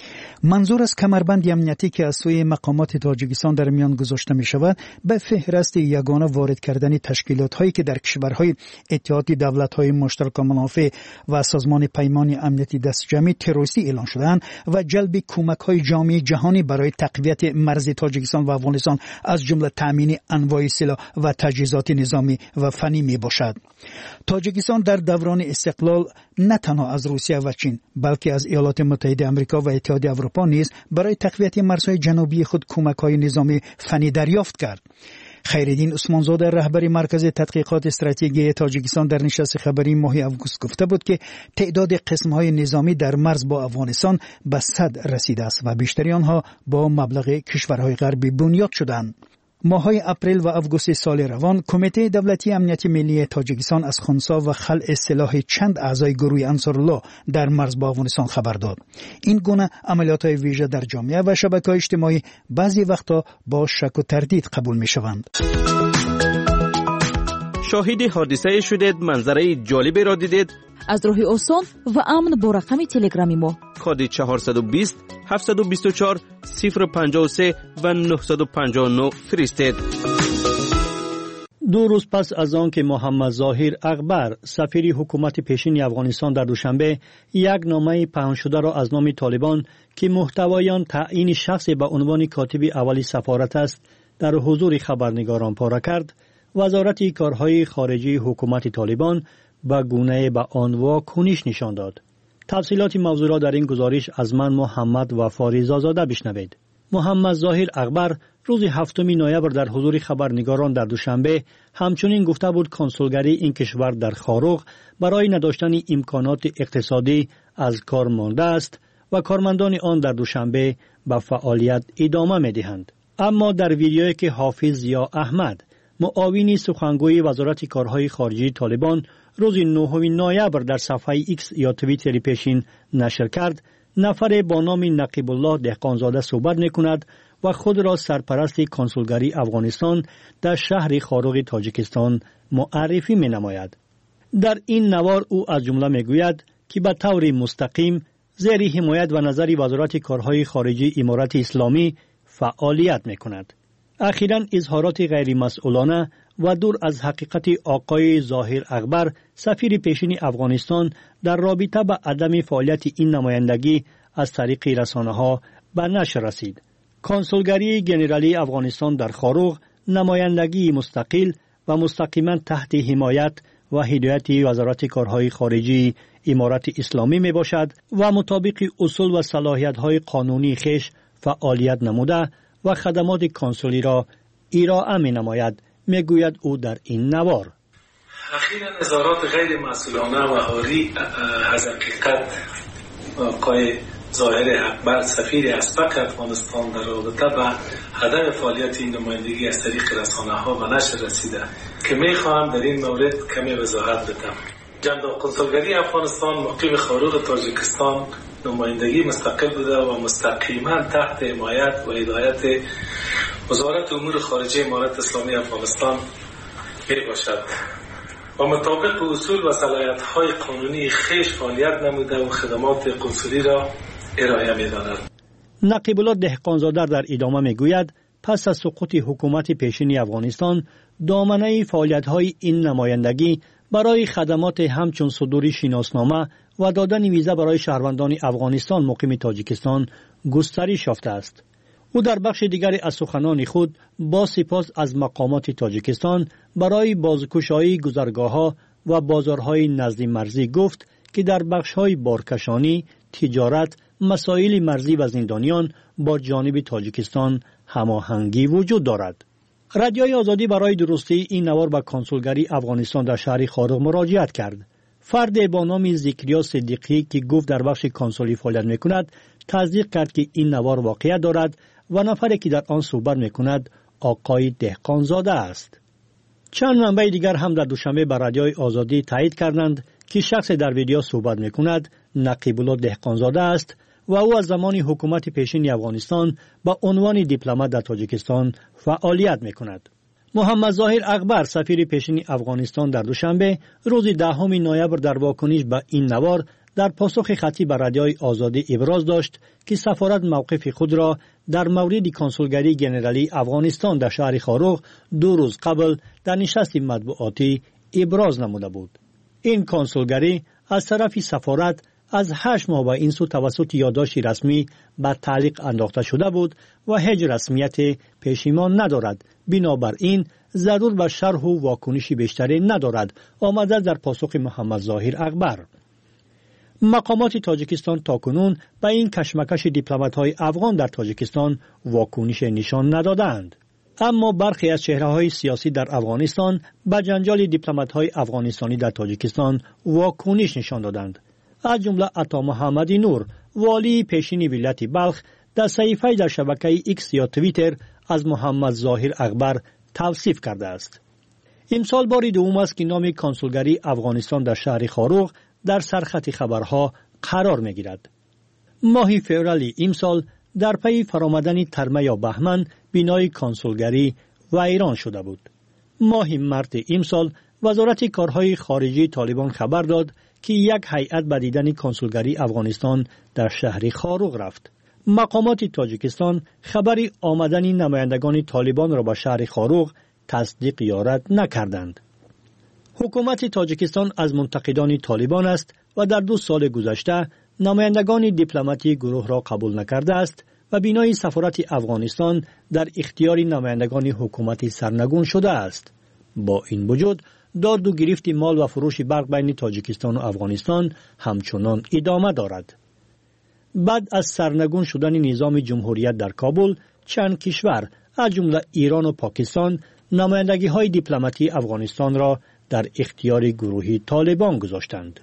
منظور از کمربند امنیتی که از سوی مقامات تاجیکستان در میان گذاشته می شود به فهرست یگانه وارد کردن تشکیلات هایی که در کشورهای اتحاد دولت های مشترک منافع و سازمان پیمان امنیتی دست جمعی تروریستی اعلان شدند و جلب کمک های جامعه جهانی برای تقویت مرز تاجیکستان و افغانستان از جمله تامین انواع سلاح و تجهیزات نظامی و فنی می باشد. تاجیکستان در دوران استقلال نه تنها از روسیه و چین بلکه از ایالات متحده آمریکا و اتحاد اروپا نیز برای تقویت مرزهای جنوبی خود کمک‌های نظامی فنی دریافت کرد. خیرالدین عثمانزاده رهبر مرکز تحقیقات استراتژی تاجیکستان در نشست خبری ماه اوگوست گفته بود که تعداد قسم‌های نظامی در مرز با افغانستان به 100 رسیده است و بیشتری آنها با مبلغ کشورهای غربی بنیاد شدند. ماهای اپریل و اوگوست سال روان کمیته دولتی امنیت ملی تاجیکستان از خنثی و خلع سلاح چند اعضای گروه انصارالله در مرز با افغانستان خبر داد. این گونه عملیات‌های ویژه در جامعه و شبکه‌های اجتماعی بعضی وقتا با شک و تردید قبول می‌شوند. شاهد حادثه شدید، منظره جالبی را دیدید؟ از راه آسان و امن با رقم تلگرامی ما کد 420 724 053 و 959 فرستید. 2 روز پس از آن که محمد ظاهر اغبر سفیر حکومت پیشین افغانستان در دوشنبه یک نامه پنهان شده را از نام طالبان که محتوای آن تعیین شخصی به عنوان کاتب اولی سفارت است در حضور خبرنگاران پاره کرد، وزارت کارهای خارجی حکومت طالبان به گونه به آن واکنش نشان داد. تفصیلات موضوع را در این گزارش از من محمد وفاری زاده بشنوید. محمد ظاهر اغبر روز 7 نوامبر در حضور خبرنگاران در دوشنبه همچنین گفته بود کنسولگری این کشور در خاروق برای نداشتن امکانات اقتصادی از کار مانده است و کارمندان آن در دوشنبه به فعالیت ادامه می‌دهند. اما در ویدیویی که حافظ ضیا احمد معاون سخنگوی وزارت کارهای خارجی طالبان روز 9 نوامبر در صفحه ایکس یا توییتر پیشین نشر کرد، نفر با نام نقیب الله دهقانزاده صحبت می‌کند و خود را سرپرست کنسولگری افغانستان در شهر خاروق تاجیکستان معرفی می‌نماید. در این نوار او از جمله می‌گوید که به طور مستقیم زیر حمایت و نظر وزارت کارهای خارجی امارت اسلامی فعالیت می‌کند. اخیراً اظهارات غیر مسئولانه و دور از حقیقت آقای ظاهر اغبر سفیر پیشین افغانستان در رابطه با عدم فعالیت این نمایندگی از طریق رسانه‌ها به نشر رسید. کنسولگری ژنرالی افغانستان در خاروق نمایندگی مستقل و مستقیما تحت حمایت و هدایت وزارت کارهای خارجی امارت اسلامی می باشد و مطابق اصول و صلاحیت‌های قانونی خویش فعالیت نموده و خدمات کنسولی را ارائه می نماید، می گوید او در این نوار. اخیراً اظهارات غیر مسئولانه و عاری از حقیقت آقای ظاهر اغبر سفیر اسبق افغانستان در رابطه با هدف فعالیت این نمایندگی از طریق رسانه‌ها و نشر رسیده که می خواهم در این مورد کمی وضاحت بدم. جناب کنسولگری افغانستان مقیم خاروق تاجیکستان نمایندگی مستقل بوده و مستقیما تحت حمایت و هدایت وزارت امور خارجه امارت اسلامی افغانستان می باشد و مطابق اصول و صلاحیت‌های قانونی خویش فعالیت نموده و خدمات قنصلی را ارائه می‌داند. نقیب الله دهقانزاده در ادامه میگوید پس از سقوط حکومت پیشین افغانستان دامنه فعالیت‌های این نمایندگی برای خدمات همچون صدور شناسنامه و دادن ویزا برای شهروندان افغانستان مقیم تاجیکستان گسترش یافته است. او در بخش دیگری از سخنان خود با سپاس از مقامات تاجیکستان برای بازگشایی گذرگاه‌ها و بازارهای نزد مرزی گفت که در بخش‌های بارکشانی، تجارت، مسائل مرزی و زندانیان با جانب تاجیکستان هماهنگی وجود دارد. رادیوی آزادی برای درستی این نوار به کنسولگری افغانستان در شهر خارق مراجعت کرد. فرد با نام ذکریا صدیقی که گفت در بخش کنسولی فعالیت می‌کند، تصدیق کرد که این نوار واقعیت دارد و نفری که در آن صحبت می‌کند آقای دهقانزاده است. چند منبع دیگر هم در دوشنبه بر رادیوی آزادی تایید کردند که شخص در ویدیو صحبت می‌کند نقیب الله دهقانزاده است و او از زمان حکومت پیشین افغانستان با عنوان دیپلمات در تاجیکستان فعالیت می‌کند. محمد ظاهر اکبر سفیر پیشین افغانستان در دوشنبه روز 10 نوامبر در واکنش به این نوار در پاسخ خطی به رادیوی آزادی ابراز داشت که سفارت موقف خود را در مورد کنسولگری ژنرالی افغانستان در شهر خارق 2 روز قبل در نشست مطبوعاتی ابراز نموده بود. این کنسولگری از طرف سفارت از 8 ماه به این سو توسط یادداشت رسمی به تعلیق انداخته شده بود و هیچ رسمیت پشیمان ندارد. بنابراین ضرور به شرح و واکنشی بیشتری ندارد، آمده در پاسخ محمد ظاهر اکبر. مقامات تاجیکستان تاکنون به این کشمکش دیپلمات‌های افغان در تاجیکستان واکنش نشان ندادند. اما برخی از چهره‌های سیاسی در افغانستان به جنجال دیپلمات‌های افغانستانی در تاجیکستان واکنش نشان دادند. از جمله عطا محمدی نور، والی پیشین ولایت بلخ، در صحیفه در شبکه ایکس یا توییتر از محمد ظاهر اکبر توصیف کرده است. امسال بار دوم است که نام کنسولگری افغانستان در شهر خارق در سرخط خبرها قرار می‌گیرد. ماه فوریه امسال در پی فرآمدن ترمه یا بهمن بنای کنسولگری ویران شده بود. ماه مارس امسال وزارت کارهای خارجه طالبان خبر داد که یک هیئت به دیدن کنسولگری افغانستان در شهر خارق رفت. مقامات تاجیکستان خبری آمدن نمایندگان طالبان را به شهر خارق تصدیق یا رد نکردند. حکومت تاجیکستان از منتقدان طالبان است و در 2 سال گذشته نمایندگان دیپلماتی گروه را قبول نکرده است و بنای سفارت افغانستان در اختیار نمایندگان حکومت سرنگون شده است. با این وجود داد و گرفت مال و فروش برق بین تاجیکستان و افغانستان همچنان ادامه دارد. بعد از سرنگون شدن نظام جمهوریت در کابل، چند کشور از جمله ایران و پاکستان نمایندگی‌های دیپلماتی افغانستان را در اختیار گروه طالبان گذاشتند.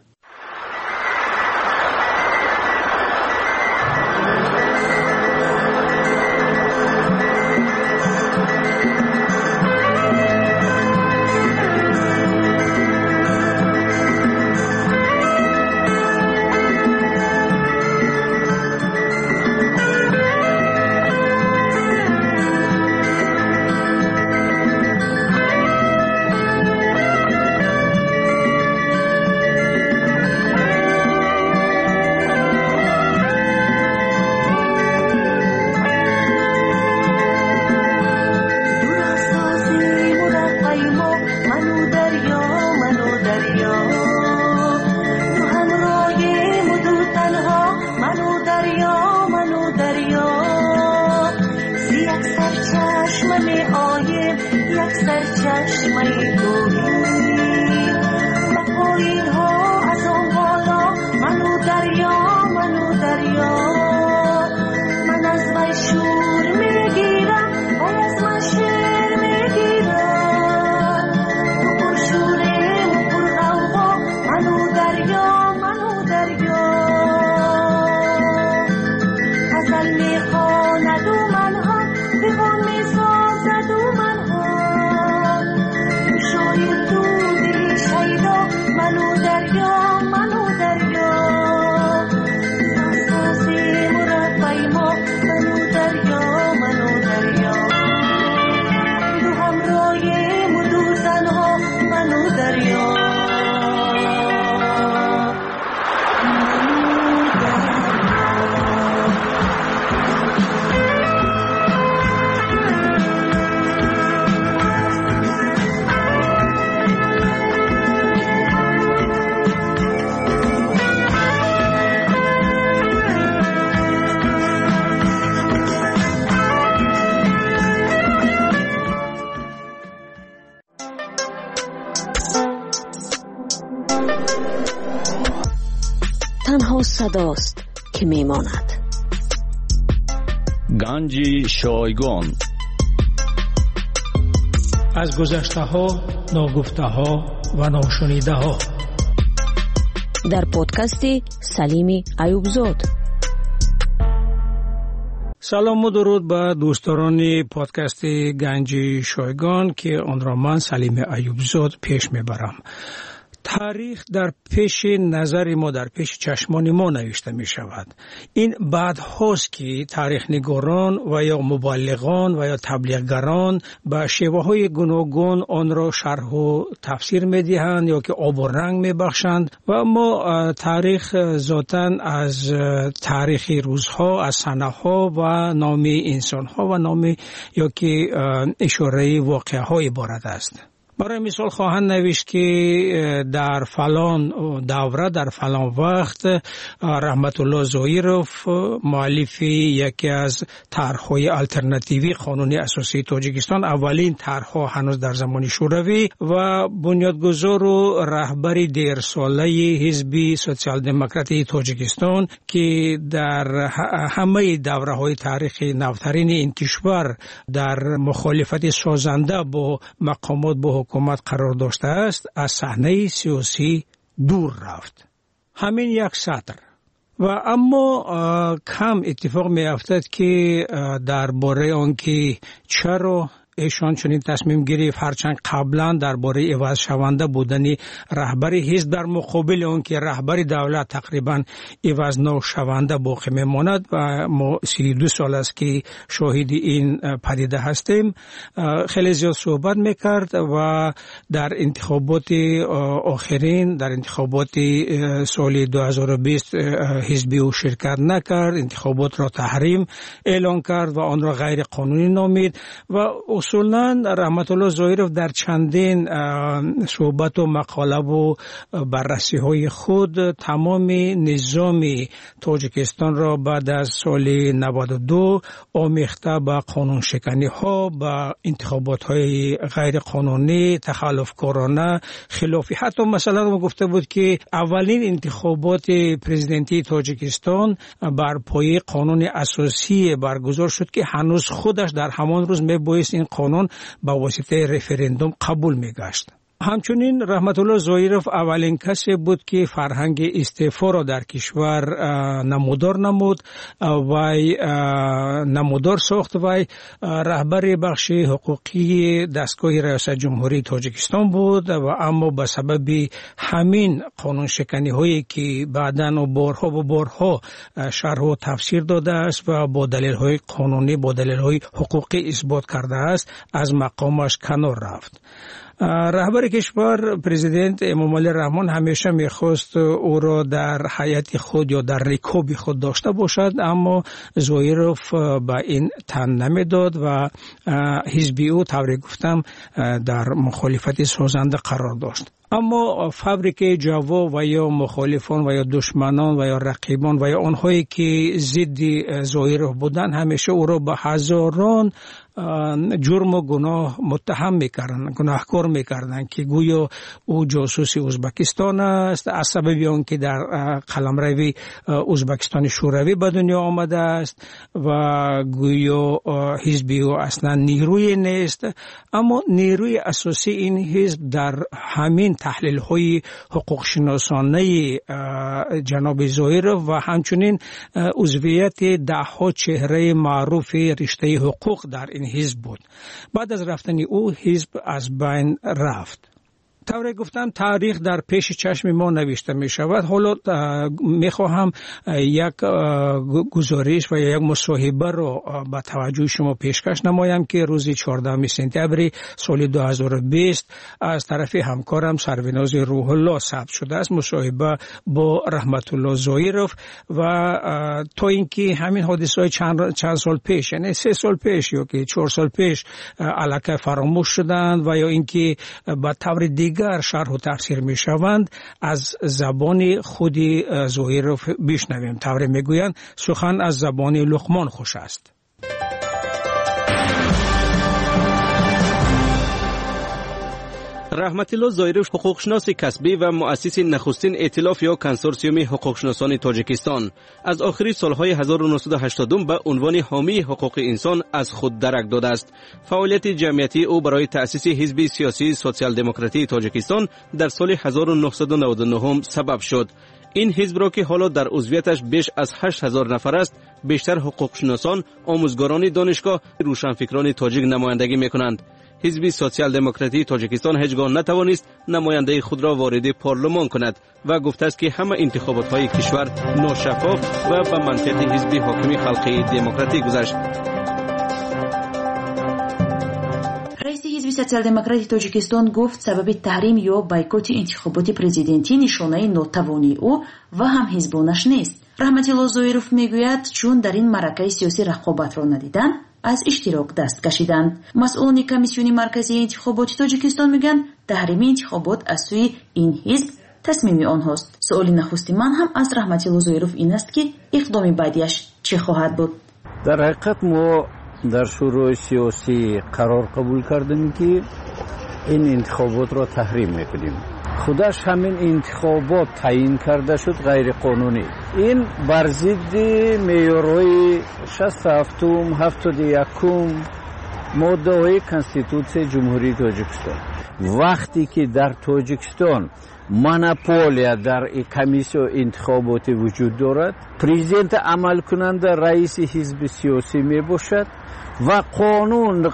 تنها صداست که میماند. گنج شایگان. از گذشته ها، ناگفته ها و ناشنیده ها. در پادکست سلیم ایوبزاد. سلام و درود به دوستان پادکست گنج شایگان که آن را من سلیم ایوبزاد پیش میبرم. تاریخ در پیش نظر ما، در پیش چشمان ما نوشته می شود. این بعد هاست که تاریخ نگاران و یا مبلغان و یا تبلیغگران به شیوه های گوناگون آن را شرح و تفسیر می دهند یا که آب و رنگ می بخشند و ما تاریخ ذاتاً از تاریخ روزها، از سنه ها و نام انسان ها و نام یا که اشاره واقعه های عبارت است. برای مثال خواهند نوشت که در فلان دوره، در فلان وقت رحمت الله زویروف مؤلف یکی از طرح‌های آلترناتیوی قانون اساسی تاجیکستان، اولین طرح‌ها هنوز در زمان شوروی و بنیادگذار و رهبر دیرساله حزب سوسیال دموکراتی تاجیکستان که در همه دوره‌های تاریخی نوترین این کشور در مخالفت سازنده با مقامات با حکومت قرار داشته است، از صحنه سیاسی دور رفت. همین یک سطر. و اما کم اتفاق می افتد که درباره آنکه چرا ایشان چنین تصمیم گرفت، هرچند قبلا درباره عوض شونده بودن رهبر حزب در مقابل آن که رهبر دولت تقریبا عوض نشونده باقی میماند و ما 32 سال است که شاهد این پدیده هستیم، خیلی زیاد صحبت میکرد و در انتخابات آخرین، در انتخابات سال 2020 حزبی او شرکت نکرد، انتخابات را تحریم اعلان کرد و آن را غیر قانونی نامید و اصولاً رحمت الله زویروف در چندین صحبت و مقاله و بررسی های خود تمام نظام تاجیکستان را بعد از سال 92 آمیخته به قانون شکنی ها، به انتخابات های غیر قانونی، تخلفکارانه، خلافی. حتی مثلا ما گفته بود که اولین انتخابات پرزیدنتی تاجیکستان بر پایه قانون اساسی برگزار شد که هنوز خودش در همان روز میبایست این قانون با واسطه رفراندوم قبول میگشت. همچنین رحمت الله زویروف اولین کسی بود که فرهنگ استعفا را در کشور نمودار نمود و نمودار ساخت و رهبر بخش حقوقی دستگاه ریاست جمهوری تاجیکستان بود و اما به سبب همین قانون شکنی هایی که بعداً و بارها شرح و تفسیر داده است و با دلیل های قانونی، با دلیل های حقوقی اثبات کرده است، از مقامش کنار رفت. رهبر کشور پرزیدنت امام علی رحمان همیشه میخواست او را در حیات خود یا در رکاب خود داشته باشد، اما زویروف به این تن نمیداد و حزبی او طوری گفتم در مخالفت سازنده قرار داشت. اما فبریک جوا و یا مخالفان و یا دشمنان و یا رقیبان و یا آنهایی که ضد زویروف بودند همیشه او را به هزاران جرم و گناه متهم میکردن، گناهکار میکردن که گویا او جاسوس ازبکستان است، از سبب آن که در قلمرو ازبکستان شوروی به دنیا آمده است و گویا حزبی او اصلا نیروی نیست. اما نیروی اساسی این حزب در همین تحلیل های حقوق شناسانه جناب زویروف و همچنین عضویت دهها چهره معروف رشته حقوق در این حزب بود. بعد از رفتن او حزب از بین رفت. طوری گفتم تاریخ در پیش چشم ما نوشته می شود. حالا می خواهم یک گزارش و یک مصاحبه را به توجه شما پیشکش نمایم که روز 14 سپتامبر سال 2020 از طرف همکارم سروناز روح الله ثبت شده است. مصاحبه با رحمت الله زویروف و تا اینکه همین حادثه‌های چند سال پیش، یعنی 3 سال پیش یا که 4 سال پیش الکی فراموش شدند و یا اینکه به طور دیگر شرح و تفسیر می شوند، از زبان خود زویروف بشنویم. طوری می گویند سخن از زبان لقمان خوش است. رحمت الله ظاهروف حقوقشناس کسبی و مؤسس نخستین ائتلاف یا کنسورسیوم حقوقشناسان تاجیکستان از آخر سالهای 1980 به عنوان حامی حقوق انسان از خود درک داده است. فعالیت جمعیتی او برای تأسیس حزب سیاسی سوسیال دموکراتی تاجیکستان در سال 1999 سبب شد. این حزب را که حالا در عضویتش بیش از 8000 نفر است، بیشتر حقوقشناسان، آموزگاران دانشگاه، روشنفکران تاجیک نمایندگی می‌کنند. حزب سوسیال دموکراتی تاجیکستان هیچگاه نتوانست نماینده خود را وارد پارلمان کند و گفته است که همه انتخابات‌های کشور ناشفاف و به منطق حزب حاکم خلقی دموکراتی گذشت. رئیس حزب سوسیال دموکراتی تاجیکستان گفت سبب تحریم یا بایکوت انتخابات پرزیدنتی نشانه ناتوانی او و هم حزبانش نیست. رحمت الله ظاهروف میگوید چون در این معرکه سیاسی رقابت را ندیدن از اشتراک دست کشیدند. مسئولان کمیسیون مرکزی انتخابات تاجیکستان میگن تحریم انتخابات از سوی این حزب تصمیم آنهاست. سؤال نخستی من هم از رحمت الله ظاهروف این است که اقدام بعدیش چه خواهد بود؟ در حقیقت ما در شورای سیاسی قرار قبول کردیم که این انتخابات را تحریم میکنیم. خودش همین انتخابات تعیین کرده شد غیر قانونی. این بر ضد معیارهای 67 71 ماده کنستیتوسیون جمهوری تاجیکستان. وقتی که در تاجیکستان مونوپولیا در کمیسیون انتخاباتی وجود دارد، پرزیدنت عمل کننده رئیس حزب سیاسی می باشد و قانون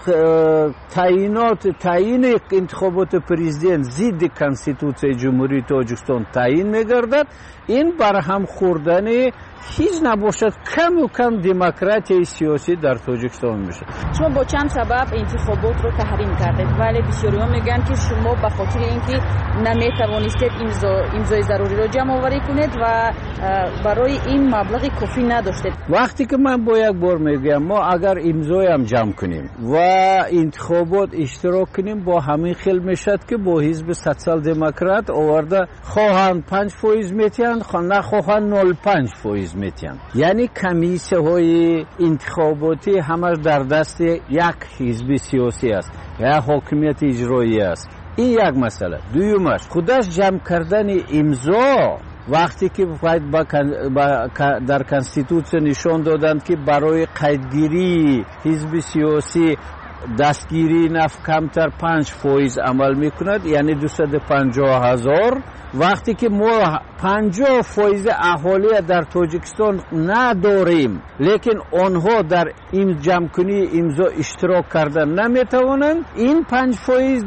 تعیین انتخابات پرزیدنت ضد کنستیتوسیون جمهوری تاجیکستان تعیین می گردد. این برهم خوردن هیچ نباشد کم و کم دموکراسی سیاسی در تاجیکستان میشه. شما با چند سبب انتخابات رو تحریم کردید ولی بسیاری‌ها میگن که شما به خاطر اینکه نمیتوانستید امضای ضروری رو جمع آوری کنید و برای این مبلغ کافی نداشتید. وقتی که من با یک بار میگم ما اگر امضای هم جمع کنیم و انتخابات اشتراک کنیم با همین خیل میشد که با حزب سوسیال دموکرات آورده خواهند 5% میتین نخواهند 0.5% میتین. یعنی کمیسیه های انتخاباتی همش در دست یک حزب سیاسی است یا حاکمیت اجرایی است. این یک مسئله. دویمش خودش جمع کردن امضا وقتی که در کنستیتوسیون نشان دادند که برای قیدگیری حزب سیاسی دستگیری نفت کمتر 5% عمل میکند، یعنی 250,000. وقتی که ما 50% اهالی در تاجیکستان نداریم لیکن آنها در این جمع‌کنی امضا اشتراک کردن نمیتوانند، این 5%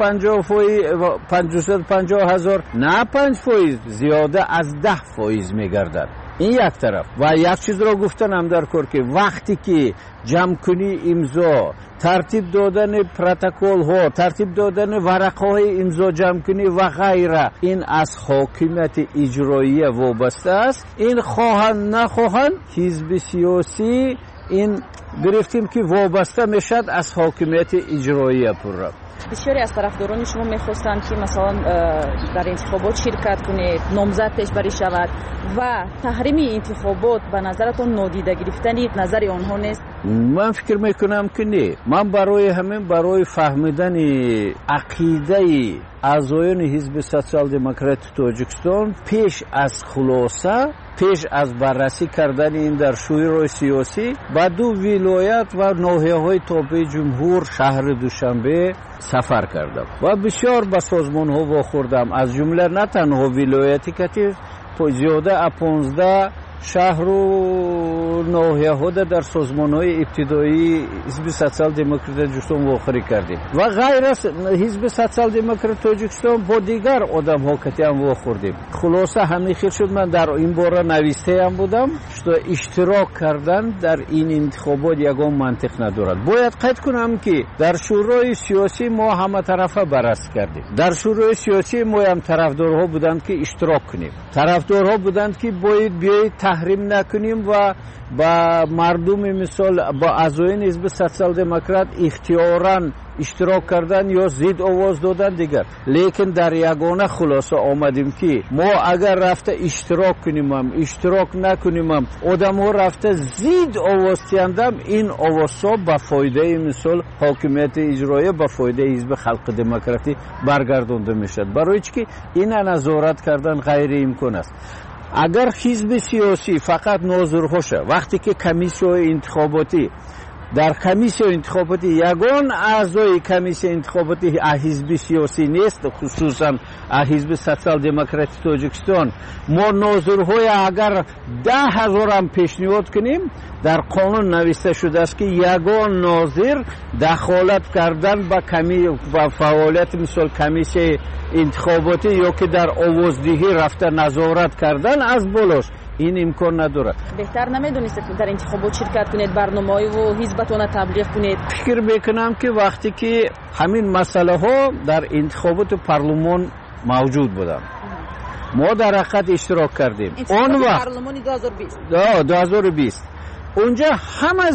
250,000 نه 5% زیاده از 10% میگردد. این یک طرف. و یک چیز را گفتنم در کار که وقتی که جمع کنی امضا، ترتیب دادن پروتکل ها، ترتیب دادن ورقه های امضا جمع کنی و غیره، این از حاکمیت اجرایی وابسته است. این خواهند نخواهند حزب سیاسی این گرفتیم که وابسته میشد از حاکمیت اجرایی پررا. بسیاری از طرفداران شما میخواستند که مثلا در انتخابات شرکت کنید، نامزد پیشبری شود و تحریم انتخابات به نظرتون نادیده گرفتن نظر آنها نیست؟ من فکر میکنم که نه. من برای فهمیدن عقیده اعضایان حزب سوسیال دموکرات تاجیکستان پیش از خلاصه، پیش از بررسی کردن این در شورای سیاسی با 2 ولایت و ناحیه‌های تابع جمهور شهر دوشنبه سفر کردم و بسیار به سازمان ها واخوردم، از جمله نه تنها ولایتی که زیاده 15 شهر و ناحیه ها در سازمان های ابتدایی حزب سوسیال دموکرات تاجیکستان واخوری کردیم و غیر از حزب سوسیال دموکرات تاجیکستان با دیگر آدم ها که هم واخوردیم. خلاصه همین خیلی شد من در این باره نویسته هم بودم اشتراک کردن در این انتخابات یگان منطق ندارد. باید قید کنم که در شورای سیاسی ما همه طرفه بررسی کردیم. در شورای سیاسی ما هم طرفدارها بودند که اشتراک کنیم، طرفدارها بودند که باید بیایید تحریم نکنیم و با مردم مثال با اعضای حزب سوسیال دموکرات اختیاراً اشتراک کردن یا زید آواز دادن دیگر. لیکن در یگانه خلاصه آمدیم که ما اگر رفته اشتراک کنیم اشتراک نکنیم آدم ها رفته زید آواز تیندم این آوازها با فایده مثال حاکمیت اجرایی با فایده حزب خلق دموکراتی برگردانده میشد. برای چی که این نظارت کردن غیر امکان است. اگر حزب سیاسی فقط ناظرهاشه وقتی که کمیسیون انتخاباتی در کمیسیون انتخاباتی یگان اعضای کمیسیون انتخاباتی حزب سیاسی نیست، خصوصا حزب سوسیال دموکراتی تاجیکستان، ما ناظرهای اگر 10,000 هم پیشنهاد کنیم در قانون نوشته شده است که یگان ناظر دخالت کردن با فعالیت مثل کمیسیون انتخاباتی یا که در آوازدهی رفته نظارت کردن از بالاش این امکان نداره. بهتر نمیدونید که در انتخابات شرکت کنید، برنامه‌های و حزبتون تبلیغ کنید؟ فکر میکنم که وقتی که همین مسئله ها در انتخابات پارلمان موجود بودن ما در حقیقت اشتراک کردیم. اون وقت پارلمان 2020 اونجا همه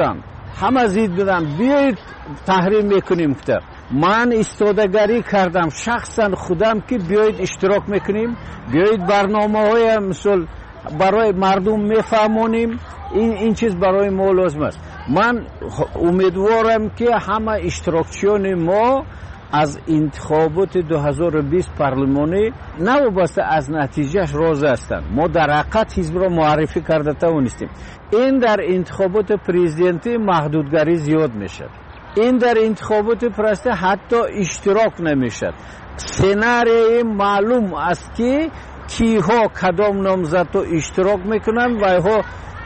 زید بودن بیایید تحریم میکنیم که من استادگاری کردم شخصا خودم که بیایید اشتراک میکنیم، بیایید برنامه‌های مثل برای مردم میفهمونیم. این چیز برای ما لازم است. من امیدوارم که همه اشتراکچیان ما از انتخابات 2020 پارلمانی نوابسته از نتیجهش راضی هستند. ما در حقیقت حزب را معرفی کرده توانستیم. این در انتخابات پرزیدنتی محدودگری زیاد میشد. این در انتخابات پرسته حتی اشتراک نمیشد. سناریوی معلوم است که کیها کدام نامزد رو اشتراک میکنن و ها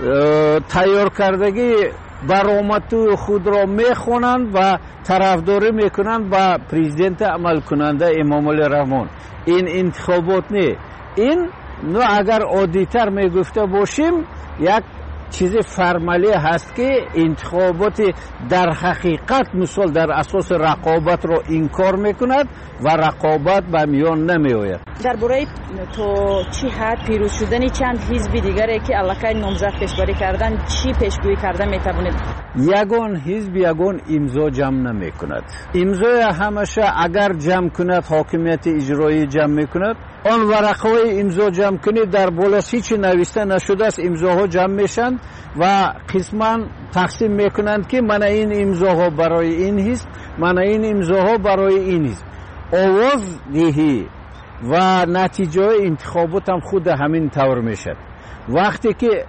تیار کردگی برآمد خود را میخونند و طرفداری میکنند با پرزیدنت عمل کننده امام علی رحمان. این انتخابات نه. این اگر عادی‌تر میگفته باشیم یک چیز فرمالی هست که انتخابات در حقیقت مثال در اساس رقابت رو انکار میکند و رقابت به میان نمی آید. درباره تو چی حد پیروز شدن چند حزب دیگری که علاقه نامزد کشوری کردن چی پیشگویی کرده میتوانید؟ یگان حزب یگان امضا جمع نمی کند. امضای همیشه اگر جمع کند حاکمیت اجرایی جمع میکند. آن ورقهای امضا جمع کنید در بالاش هیچی نوشته نشده است، امضاها جمع میشن و قسما تقسیم میکنند که من این امضاها برای این حزب، من این امضاها برای این حزب. آواز دهی و نتیجه انتخابات هم خود همین طور میشد. وقتی که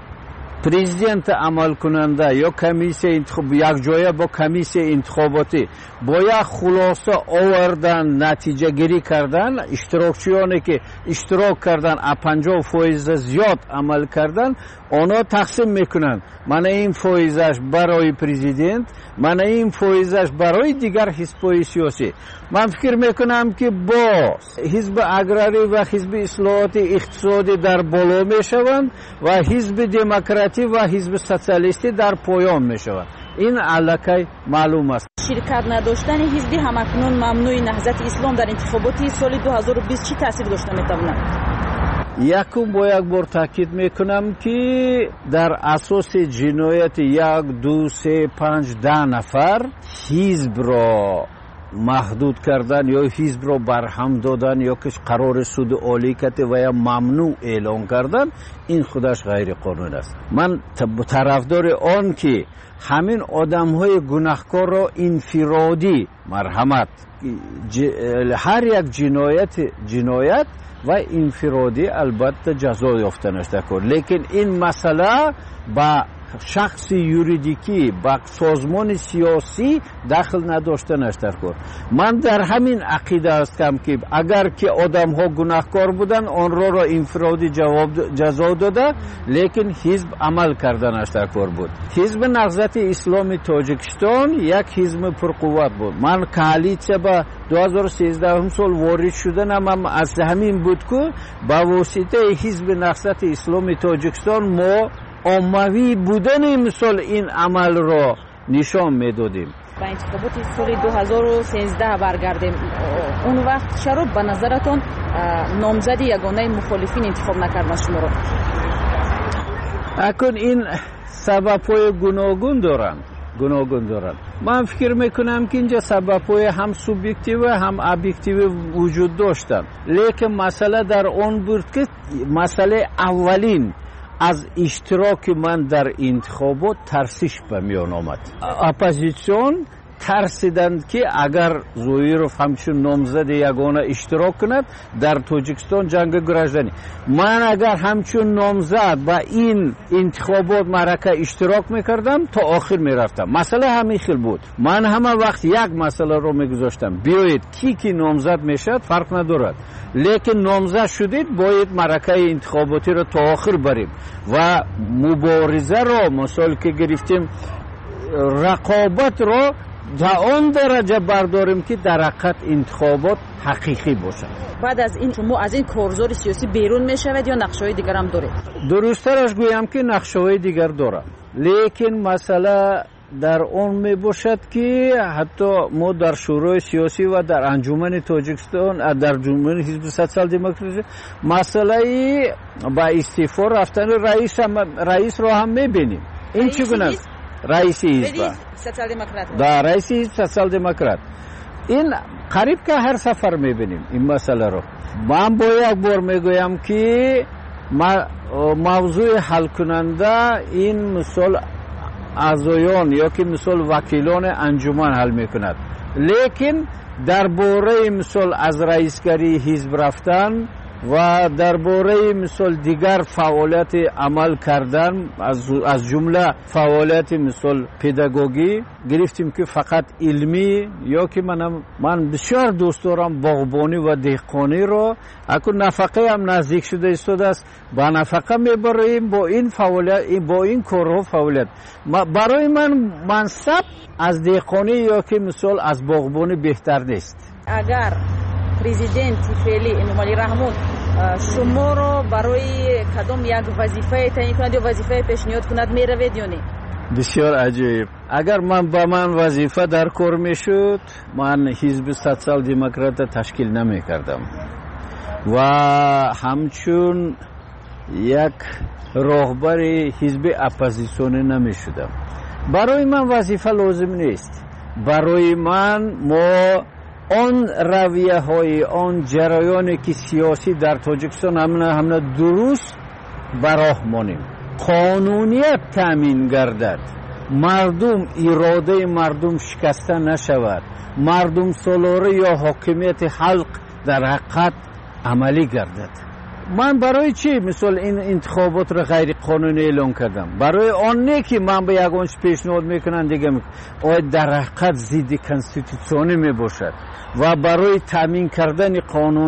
پرزیدنت عمل کننده یا کمیسیون انتخاباتی یک جای با کمیسیون انتخاباتی باید خلاصه آوردن نتیجه گیری کردن، اشتراکچیانی که اشتراک کردن 50% زیاد عمل کردن آنها تقسیم میکنن. من این فایزش برای پرزیدنت، من این فایزش برای دیگر حزب‌های سیاسی. من فکر میکنم که با حزب اگراری و حزب اصلاحات اقتصادی در بالا میشوند و حزب دموکراتی و حزب سوسیالیستی در پایان میشوند. این علاقه معلوم است. شرکت نداشتن حزب همکنون ممنوع نهضت اسلام در انتخابات سال 2020 چی تاثیر داشته میتواند؟ یکم با یک بار تاکید میکنم که در اساس جنایت 1 2 3 5 10 نفر حزب را محدود کردن یا حزب را برهم دادن یا که قرار سود عالی کرده و یا ممنوع اعلان کردن این خودش غیر قانون است. من طرفدار آن که همین آدم‌های گناهکار را انفرادی مرحمت هر یک جنایت و انفرادی البته جزا یافتنش دکر، لیکن این مسئله با شخص یوریدیکی با سازمان سیاسی دخل نداشتنش دکر. من در همین عقیده هستم که اگر که آدم ها گناهکار بودن آن را انفرادی جزا داده، لیکن حزب عمل کردنش دکر بود. حزب نهضت اسلامی تاجیکستان یک حزب پرقوت بود. من کالیسیا با 2013 سال وارد شدنم هم از همین بود که با واسطه حزب نهضت اسلامی تاجیکستان ما عمومی بودن مثل این عمل را نشان میدادیم. با انتخابات سال 2013 برگردیم. اون وقت چرا به نظرتون نامزد یگانه مخالفین انتخاب نکردن شما رو؟ اکنون این سبب‌های گوناگون دارند. من فکر میکنم که اینجا سبب‌های هم سوبژکتیو و هم ابجکتیو وجود داشتند، لیکن مسئله در اون بود که مسئله اولین از اشتراک من در انتخابات ترسیش به میان آمد. اپوزیسیون ترسیدند که اگر زویروف همچون نامزد یگانه اشتراک کند در تاجیکستان جنگ گرجدنی، من اگر همچون نامزد با این انتخابات معرکه اشتراک میکردم تا آخر میرفتم. مسئله همین خیل بود. من همه وقت یک مسئله رو میگذاشتم، بیایید کی نامزد میشد فرق ندارد، لیکن نامزد شدید باید معرکه انتخاباتی رو تا آخر بریم و مبارزه رو مثال که گرفتیم رقابت رو تا اون درجه برداریم که در حقیقت انتخابات حقیقی باشد. بعد از این شما از این کارزار سیاسی بیرون میشوید یا نقشه‌های دیگر هم داره؟ درست‌ترش گویم که نقشه‌های دیگر دارم، لیکن مسئله در اون می باشد که حتی ما در شورای سیاسی و در انجمن تاجیکستان، در انجمن حزب سوسیال دموکراسی مسئله با استعفا رفتن رئیس رو هم می‌بینیم. این چگونه رئیس حزب سوسیال دموکرات در رئیس حزب سوسیال دموکرات این قریب که هر سفر می‌بینیم این مسئله رو. من با یک بار میگویم که موضوع حل کننده این مثال اعضایان یا که مثال وکیلان انجمن حل میکند، لیکن درباره مثال از رئیسگری حزب رفتن و درباره مثال دیگر فعالیت عمل کردن از جمله فعالیت مثال پداگوژی گرفتیم که فقط علمی یا که من بسیار دوست دارم باغبانی و دهقانی رو، اکنون نفقه هم نزدیک شده است، با نفقه میبریم با این فعالیت با این کارها فعالیت. برای من منصب از دهقانی یا که مثال از باغبانی بهتر نیست. اگر پرزیدنت فعلی انومالی رحمون شما رو برای کدام یک وظیفه تعیین کند یا وظیفه پیشنهاد کند میروید یا نه؟ بسیار عجیب. اگر با من وظیفه در کار میشد من حزب سوسیال دموکرات تشکیل نمی کردم و همچون یک راهبر حزب اپوزیسیونی نمی شدم. برای من وظیفه لازم نیست. برای من ما آن رویه های آن جریانی که سیاسی در تاجیکستان همه درست براه مانیم، قانونیت تامین گردد، مردم اراده مردم شکسته نشود، مردم سالاره یا حاکمیت خلق در حقیقت عملی گردد. من برای چی مثل این انتخابات را غیر قانونی اعلام کردم؟ برای آن نه که من به یگانش پیشنهاد میکنم دیگه آید در حقیقت ضد کانستیتوسیونی میباشد و برای تامین کردن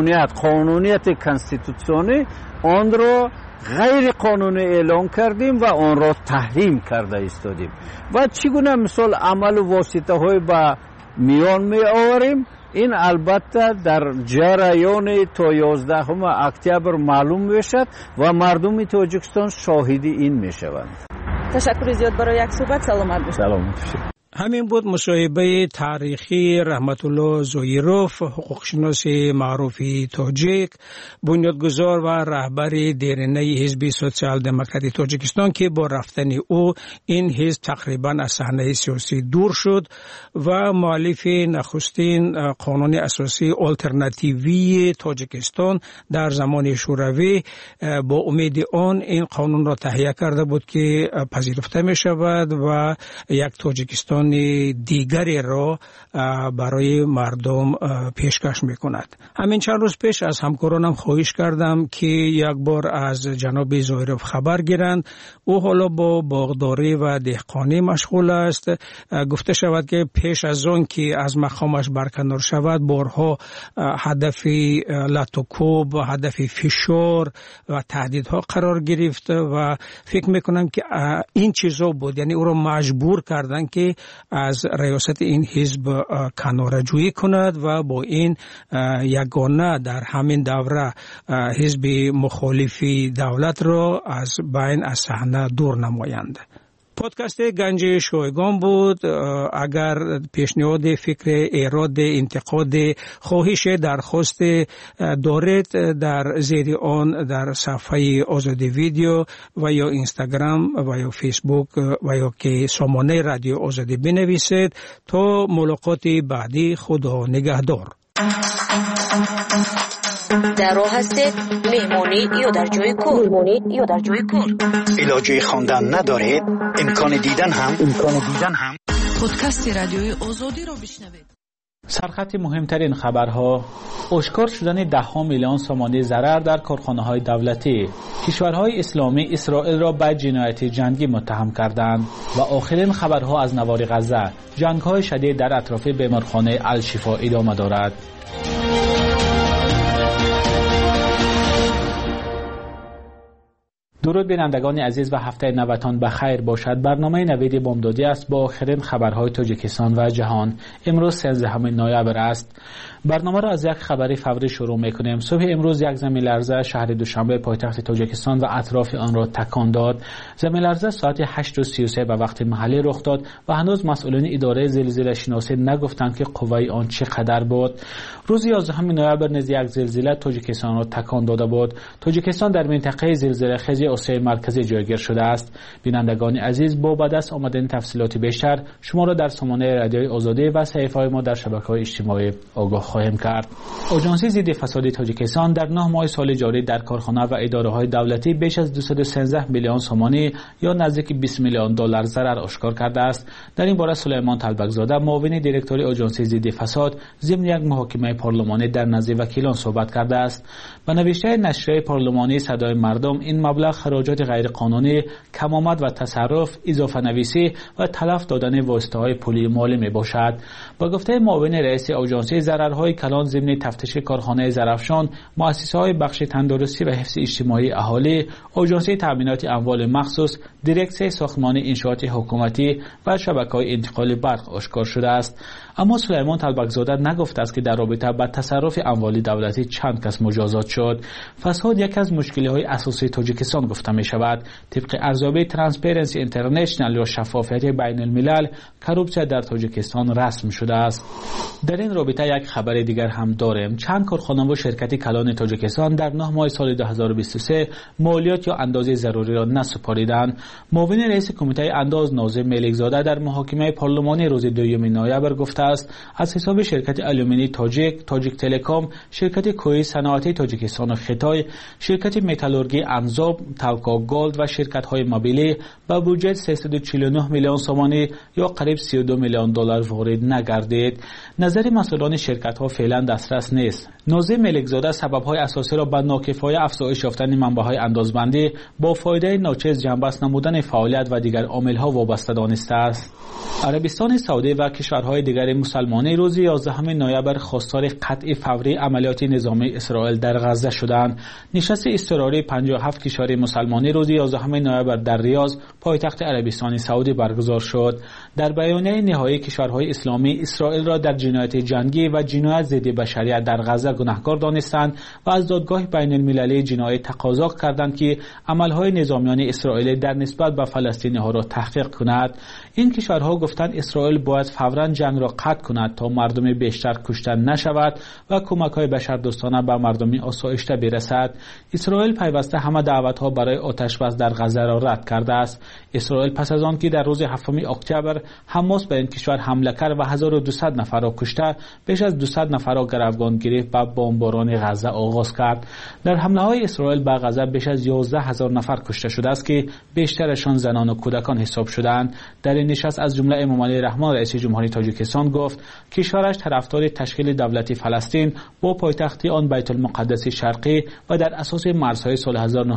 قانونیت کانستیتوسیونی آن را غیر قانونی اعلام کردیم و آن را تحریم کرده ایستادیم و چگونه مثل عمل و واسطه های با میان می آوریم. این البته در جریان تا 11 اکتبر معلوم میشد و مردم تاجیکستان شاهدی این میشوند. تشکر زیاد برای یک صحبت. سلامت باشید. سلامت باشید. همین بود مصاحبه تاریخی رحمت الله زویروف، حقوقشناس معروفی تاجیک، بنیادگذار و رهبر دیرینه حزب سوسیال دموکراتی تاجیکستان که با رفتن او این حزب تقریبا از صحنه سیاسی دور شد و مؤلف نخستین قانون اساسی آلترناتیوی تاجیکستان در زمان شوروی با امید آن این قانون را تهیه کرده بود که پذیرفته می شود و یک تاجیکستان دیگری را برای مردم پیشکش میکند. همین چند روز پیش از همکارانم خواهش کردم که یک بار از جناب زویروف خبر گیرند. او حالا با باغداری و دهقانی مشغول است. گفته شود که پیش از آن که از مقامش برکنار شود بارها هدف لطوکوب، هدف فشار و تهدیدها قرار گرفت و فکر میکنم که این چیزا بود، یعنی او را مجبور کردن که از ریاست این حزب کناره‌جویی کند و با این یگانه در همین دوره حزب مخالف دولت را از بین از صحنه دور نمایند. پادکست گنج شایگان بود. اگر پیشنهاد، فکر، ایراد، انتقاد، خواهش، درخواست دارید در زیر آن در صفحه آزادی ویدیو و یا اینستاگرام و یا فیسبوک و یا که سامانه رادیو آزادی بنویسید. تا ملاقات بعدی، خدا نگهدار. در راه هستید مهمانی یا در جای کار علاجه خواندن ندارید، امکان دیدن هم پادکست رادیوی آزادی را بشنوید. سرخط مهمترین خبرها: اشکار شدن 10 میلیون سومانی ضرر در کارخانه‌های دولتی. کشورهای اسلامی اسرائیل را به جنایت جنگی متهم کردند. و آخرین خبرها از نوار غزه: جنگ‌های شدید در اطراف بیمارخانه الشفا ادامه دارد. درود بینندگان عزیز و هفته نوتان بخیر باشد. برنامه نوید بامدادی است با آخرین خبرهای تاجیکستان و جهان. امروز 13 نوامبر است. برنامه را از یک خبر فوری شروع می‌کنیم. صبح امروز یک زمین لرزه شهر دوشنبه پایتخت تاجیکستان و اطراف آن را تکان داد. زمین لرزه ساعت 8:33 به وقت محلی رخ داد و هنوز مسئولان اداره زلزله شناسی نگفتند که قوه آن چقدر بود. روز 11 نوامبر نیز یک زلزله تاجیکستان را تکان داده بود. تاجیکستان در منطقه زلزله خیز آسیای مرکزی جایگیر شده است. بینندگان عزیز، با به دست آمدن تفصیلات بیشتر شما را در سامانه رادیوی آزادی و صفحه‌های ما در شبکه‌های اجتماعی آگاه خواهیم کرد. آژانس ضد فساد تاجیکستان در 9 ماه سال جاری در کارخانه و اداره‌های دولتی بیش از 213 میلیون سومانی یا نزدیک 20 میلیون دلار ضرر آشکار کرده است. در این باره سلیمان طلبک‌زاده، معاون دیرکتور آژانس ضد فساد، ضمن یک محاکمه پارلمانی در نزد وکیلان صحبت کرده است. به نوشته نشریه پارلمانی صدای مردم، این مبلغ خراجات غیرقانونی، کم‌آمد و تصرف، اضافه نویسی و تلف دادن واسطه‌های پولی مالی میباشد. با گفته معاون رئیس آژانس، ضررهای کلان ضمن تفتیش کارخانه زرافشان، مؤسسه‌های بخش تندرستی و حفظ اجتماعی اهالی، آژانس تامینات اموال مخصوص، دیرکسیون ساختمان انشاءات حکومتی و شبکه‌های انتقال برق آشکار شده است. اما سلیمان طلبک‌زاده نگفته است که در رابطه با تصرف اموال دولتی چند کس مجازات شد. فساد یکی از مشکل‌های اساسی تاجیکستان گفته می شود. طبق ارزیابی ترانسپرنسی اینترنشنال یا شفافیت بین الملل، کروپسیا در تاجیکستان رسم شده است. در این رابطه یک خبر دیگر هم داریم. چند کارخانه و شرکت کلان تاجیکستان در 9 ماه سال 2023 مالیات یا اندازه ضروری را نسپاریدند. معاون رئیس کمیته انداز ناظم ملکزاده در محاکمه پارلمانی روز 2 نوامبر گفته است از حساب شرکت آلومینی تاجیک تلکام، شرکت کوی صنعتی تاجیکستان و خطای، شرکت متالورگی انزاب، توکا گولد و شرکت‌های موبیلی با بودجه 349 میلیون سومانی یا قریب 32 میلیون دلار وارد نگردید. نظر مسئولان شرکت‌ها فعلا دسترس نیست. ناظم ملکزاده سبب‌های اساسی را به ناکفای افزایش یافتن منبع‌های اندازبندی با فایده ناچیز جنبش نمودن فعالیت و دیگر عامل‌ها وابسته دانسته است. عربستان سعودی و کشورهای دیگر مسلمانی روز 11 نوامبر خواستار قطع فوری عملیات نظامی اسرائیل در غزه شدند. نشست اضطراری 57 کشور مسلمانی روز 11 نوامبر در ریاض، پایتخت عربستان سعودی برگزار شد. در بیانیه نهایی کشورهای اسلامی اسرائیل را در جنایت جنگی و جنایت ضد بشریت در غزه گناهکار دانستند و از دادگاه بین المللی جنایی تقاضا کردند که عملهای نظامیان اسرائیل در نسبت به فلسطینی‌ها را تحقیق کند. این کشورها گفتند اسرائیل باید فوراً جنگ را قطع کند تا مردم بیشتر کشته نشود و کمک‌های بشردوستانه به مردم آسایشته برسد. اسرائیل پیوسته همه دعوت‌ها برای آتش‌بس در غزه را رد کرده است. اسرائیل پس از آن که در روز 7 اکتبر حماس به این کشور حمله کرد و 1200 نفر را کشته، بیش از 200 نفر را گروگان گرفت و بمباران غزه آغاز کرد. در حمله‌های اسرائیل به غزه بیش از 11000 نفر کشته شده است که بیشترشان زنان و کودکان حساب شدند. در این نشست از جمله امام علی رحمان رئیس جمهوری تاجیکستان گفت کشورش طرفدار تشکیل دولت فلسطین با پایتخت آن بیت المقدس شرقی و در اساس مرزهای سال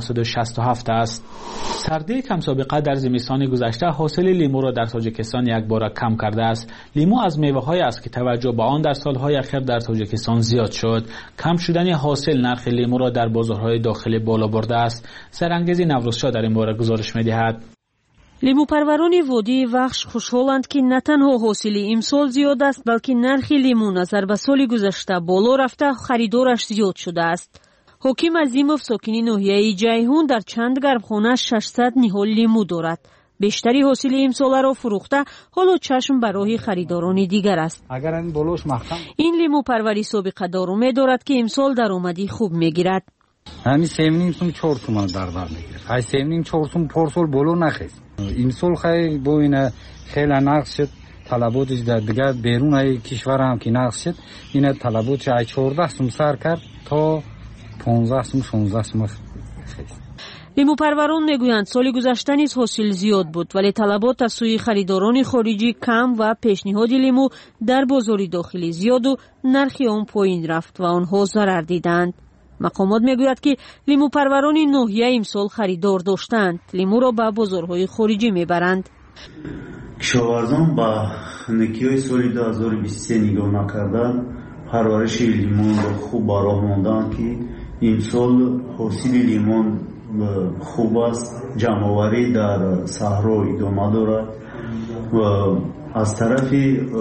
1967 است. سردی کم سابقه در زمستان گذشته حاصل لیمو را در تاجیکستان یک بار کم کرده است. لیمو از میوه‌های است که توجه به آن در سالهای اخیر در تاجیکستان زیاد شد. کم شدن حاصل نرخ لیمو را در بازارهای داخلی بالا برده است. سرانگیزی نوروزشاه در این باره گزارش می‌دهد. لیموپرورoni vodii вахш хушҳоланд ки на танҳо ҳосили имсол зиёд аст, балки нархи лимӯ назар ба соли гузашта боло рафта харидораш зиёд шудааст. ҳоким Азимов, сокини ноҳияи Ҷайҳун, дар чанд гармхона 600 ниҳол лимӯ дорад. بیشتری حاصل امسال را فروخته حالا چشم به راه خریداران دیگر است. این لیمو پروری سابقه دار می‌دارد که امسال درآمدی خوب می‌گیرد. همین 3.5 تومن 4 تومن برابر می‌گیره. 3.5 4 تومن پارسال بالا نخست. امسال خیلی با این خیلی نقص شد. طلباتش در دیگر بیرون های کشور هم که نقص شد این طلباتش 14 سوم سر کرد تا 15 سوم 16 سوم. لیمو پروران میگویند سال گذشته نیز حاصل زیاد بود ولی طلبات از سوی خریداران خارجی کم و پیشنهاد لیمو در بازار داخلی زیاد و نرخ آن پایین رفت و آنها ضرر دیدند. مقامات میگوید که لیمو پروران ناحیه امسال خریدار داشتند. لیمو را به بازارهای خارجی میبرند. کشاورزان با خنکی‌های سال 2023 نگاه نکردن پرورش لیمون را خوب با راه ماندند که امسال حاصل لیمون خوب است. جمع‌آوری در صحرا ادامه دارد و از طرف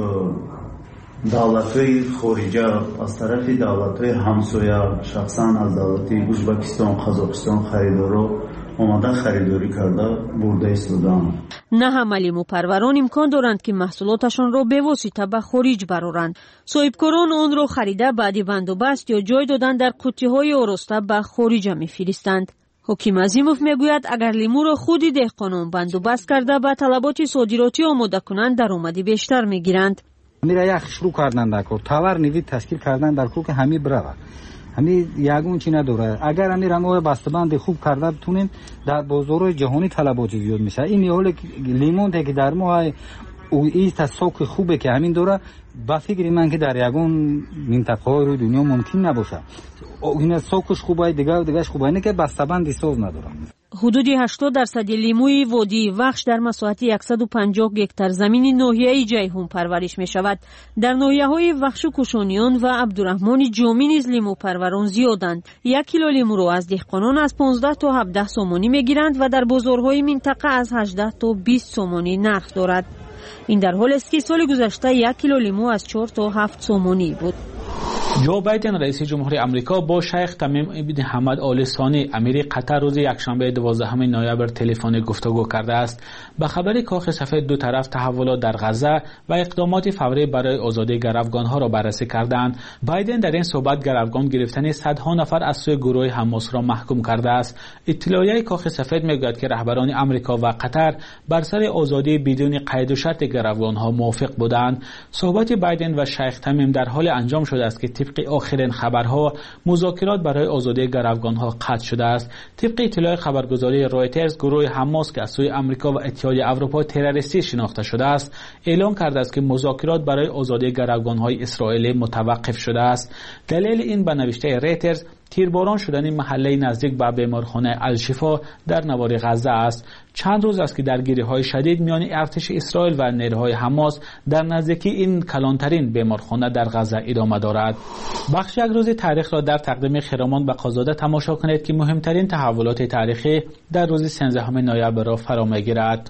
دولت‌های خارجی از طرف دولت‌های همسایه شخصاً از دولت ازبکستان قزاقستان خریدارا آماده خریداری کرده برده ایستادند. نه همه لیمو پروران امکان دارند که محصولاتشان را به واسطه به خارج برارند. صاحبکاران آن را خریده بعد بندوبست یا جای دادن در قوطی‌های آراسته به خارج می‌فرستند. حکیم عظیموف میگوید اگر لیمو را خودی دهقانان بندوبست کرده به طلبات صادراتی آماده کنند درآمدی بیشتر میگیرند. میره یک شروع کردن در کار تاور نوید تشکیل کردن در کار که همه برای همین یگون چی نداره. اگر همین رنگ‌های بسته‌بند خوب کرده بتونیم در بازار جهانی طلبات زیاد میشه. این حال لیمون که در ما این تساق خوبه که همین دوره با فکر من که در یگون منطقه‌های روی دنیا ممکن نباشه. این ساقش خوبه دیگه‌اش خوبه اینه که بسته‌بند ساز نداره. حدود 80% لیموی وادی وخش در مساحت 150 گکتار زمین ناحیه جیهون پرورش می شود. در ناحیه‌های وخش و کوشانیان و عبدالرحمن جامی نیز لیمو پروران زیادند. 1 کیلو لیمو را از دهقانان از 15 تا 17 سومانی می گیرند و در بازارهای منطقه از 18 تا 20 سومانی نرخ دارد. این در حالی است که سال گذشته 1 کیلو لیمو از 4 تا 7 سومانی بود. جو بایدن رئیس جمهوری آمریکا با شیخ تمیم بن حمد آل ثانی امیر قطر روز یکشنبه 12 نوامبر تلفنی گفتگو کرده است. به خبر کاخ سفید دو طرف تحولات در غزه و اقدامات فوری برای آزادی گروگان‌ها را بررسی کردند. بایدن در این صحبت گروگان گرفتن صدها نفر از سوی گروه حماس را محکوم کرده است. اطلاعیه کاخ سفید میگوید که رهبران آمریکا و قطر بر سر آزادی بدون قید و شرط گروگان‌ها موافق بودند. صحبت بایدن و شیخ تمیم در حال انجام شده است که طبق آخرین خبرها مذاکرات برای آزادی گروگان‌ها قطع شده است. طبق اطلاع خبرگزاری رایترز گروه حماس که از سوی آمریکا و اتحادیه اروپا تروریستی شناخته شده است اعلام کرده است که مذاکرات برای آزادی گروگان‌های اسرائیلی متوقف شده است. دلیل این به نوشته رایترز تیرباران شدن محله نزدیک به بیمارخانه الشفا در نوار غزه است. چند روز است که درگیری‌های شدید میان ارتش اسرائیل و نیروهای حماس در نزدیکی این کلانترین بیمارخانه در غزه ادامه دارد. بخش یک روز تاریخ را در تقدیم خرامان به قازاده تماشا کنید که مهمترین تحولات تاریخی در روز 13 نوامبر را فرا می‌گیرد.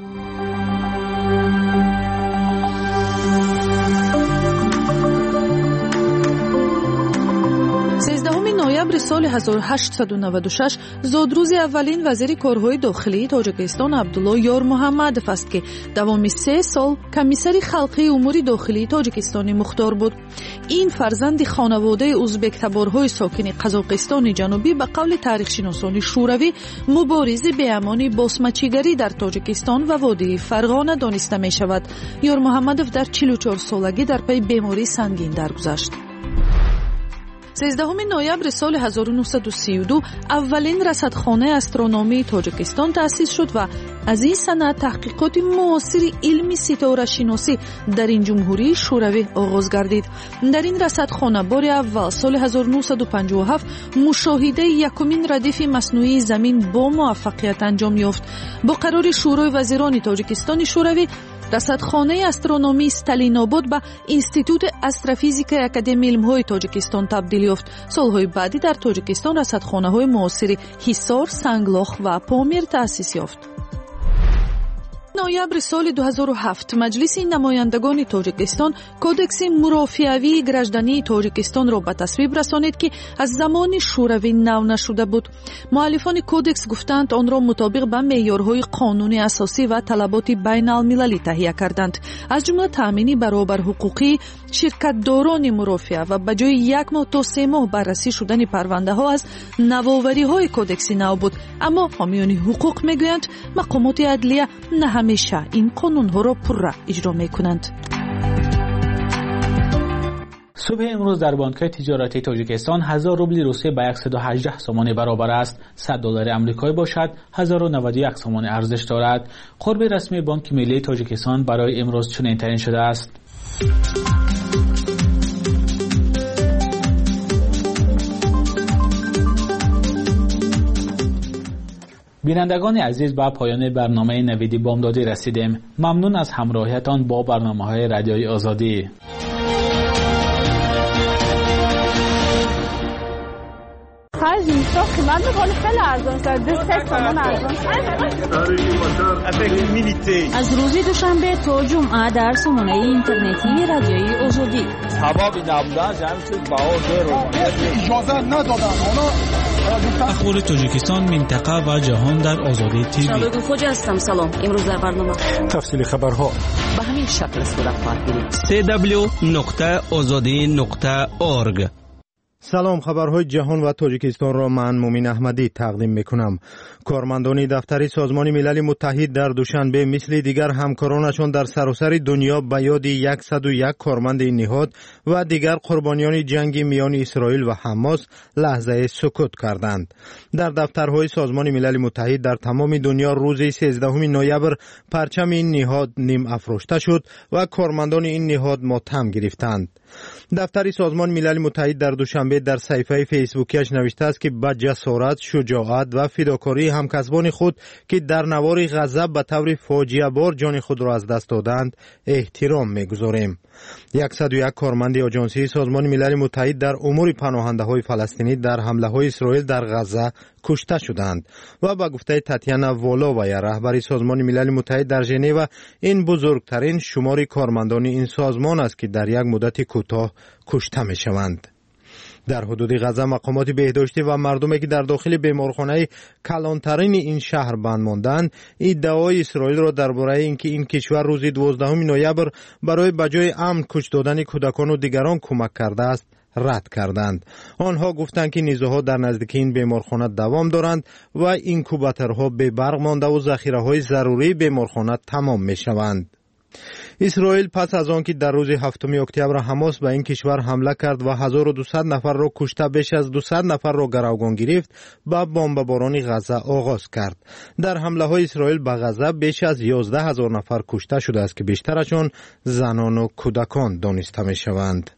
13 نوامبر سال 1896 زادروز اولین وزیر کارهای داخلی تاجیکستان عبدالله یار محمدов است که دوامی 3 سال کمیسر خلقی امور داخلی تاجیکستان مختار بود. این فرزند خانواده ازبک تبارهای ساکن قزاقستان جنوبی به قول تاریخشناسان شوروی مبارز به امان باسمچیگری در تاجیکستان و وادی فرغانه دانسته می شود. یار محمدов در 44 سالگی در پی بیماری سنگین درگذشت. 13 نوامبر سال 1932 اولین رصدخانه استرونومی تاجیکستان تأسیس شد و از این سنه تحقیقات معاصر علمی ستاره شناسی در این جمهوری شوروی آغاز گردید. در این رصدخانه بار اول سال 1957 مشاهده یکمین ردیف مصنوعی زمین با موفقیت انجام یافت. با قرار شورای وزیران تاجیکستان شوروی رصدخانه استرونومی استالیناباد به اینستیتوت استروفیزیک اکادمی علم‌های تاجیکستان تبدیل یافت. سالهای بعدی در تاجیکستان رصدخانه‌های معاصر حصار، سنگلاخ و پامیر تأسیس یافت. ноябри соли 2007 маҷлиси намояндагони тоҷикистон кодекси мурофиавии граждании тоҷикистонро ба тасвиб расонид ки аз замони шӯравӣ нав нашуда буд. муаллифони кодекс гуфтанд онро мутобиқ ба меъёрҳои қонуни асосӣ ва талаботи байналмилалӣ таҳия карданд, аз ҷумла таъмини баробарҳуқуқии ширкатдорони мурофиа ва ба ҷои 1 моҳ то 3 моҳ баррасӣ шудани парвандаҳо аз навовариҳои кодекси нав буд. аммо ҳомиёни ҳуқуқ мегӯянд мақомоти адлия на ҳамеша ин қонунҳоро пурра иҷро мекунанд. صبح امروز در بانک‌های تجارتی تاجیکستان 1000 روبل روسیه به 118 سومانی برابر است. 100 دلار آمریکایی باشد 1091 سومانی ارزش دارد. قرب رسمی بانک ملی تاجیکستان برای امروز چنین تعیین شده است. بینندگان عزیز، به پایان برنامه نویدی بامدادی رسیدیم. ممنون از همراهیتان با برنامه‌های رادیوی آزادی. خرج میشه قیمت میکنه خیلی ارزان شد. 3 تومن ارزان از روز دوشنبه تا جمعه در سامانه اینترنتی رادیوی آزادی. سبب نبودن جمع شد اجازه ندادن. اخبار تاجیکستان، منطقه و جهان در آزادی تیوی. شبکه خوج هستم. سلام. امروز در برنامه تفصیل خبرها به همین شکل صورت خواهد گرفت. www.azadi.org. سلام، خبرهای جهان و تاجیکستان را من مومین احمدی تقدیم میکنم. کارمندان دفتری سازمان ملل متحد در دوشنبه مثل دیگر همکارانشان در سراسر دنیا به یاد 101 کارمند این نهاد و دیگر قربانیان جنگ میان اسرائیل و حماس لحظه سکوت کردند. در دفترهای سازمان ملل متحد در تمام دنیا روز 13 نوامبر پرچم این نهاد نیم افروشته شد و کارمندان این نهاد ماتم گرفتند. دفتر سازمان ملل متحد در دوشنبه در صفحه فیسبوکیش نوشته است که به جسارت، شجاعت و فداکاری همکسبان خود که در نوار غزه به طور فاجعه بار جان خود را از دست دادند احترام می‌گذاریم. 101 کارمند آژانسی سازمان ملل متحد در امور پناهنده‌های فلسطینی در حمله‌های اسرائیل در غزه کشته شدند و به گفته تاتیانا والوویا رهبر سازمان ملل متحد در ژنو این بزرگترین شمار کارمندان این سازمان است که در یک مدت کوتاه کشته می‌شوند. در حدود غزه مقامات بهداشتی و مردمی که در داخل بیمارخانه کلانترین این شهر بند ماندند ادعای اسرائیل را درباره اینکه این کشور روز 12 نوامبر برای بجای امن کش دادن کودکان و دیگران کمک کرده است رد کردند. آنها گفتند که نیزه‌ها در نزدیکی این بیمارخانه دوام دارند و اینکوباتورها به برق مانده و ذخیره‌های ضروری بیمارخانه تمام می‌شوند. اسرائیل پس از آنکه در روز 7 اکتبر حماس به این کشور حمله کرد و 1200 نفر را کشته بیش از 200 نفر را گروگان گرفت با بمباران غزه آغاز کرد. در حمله های اسرائیل به غزه بیش از 11000 نفر کشته شده است که بیشترشان زنان و کودکان دانسته می شوند.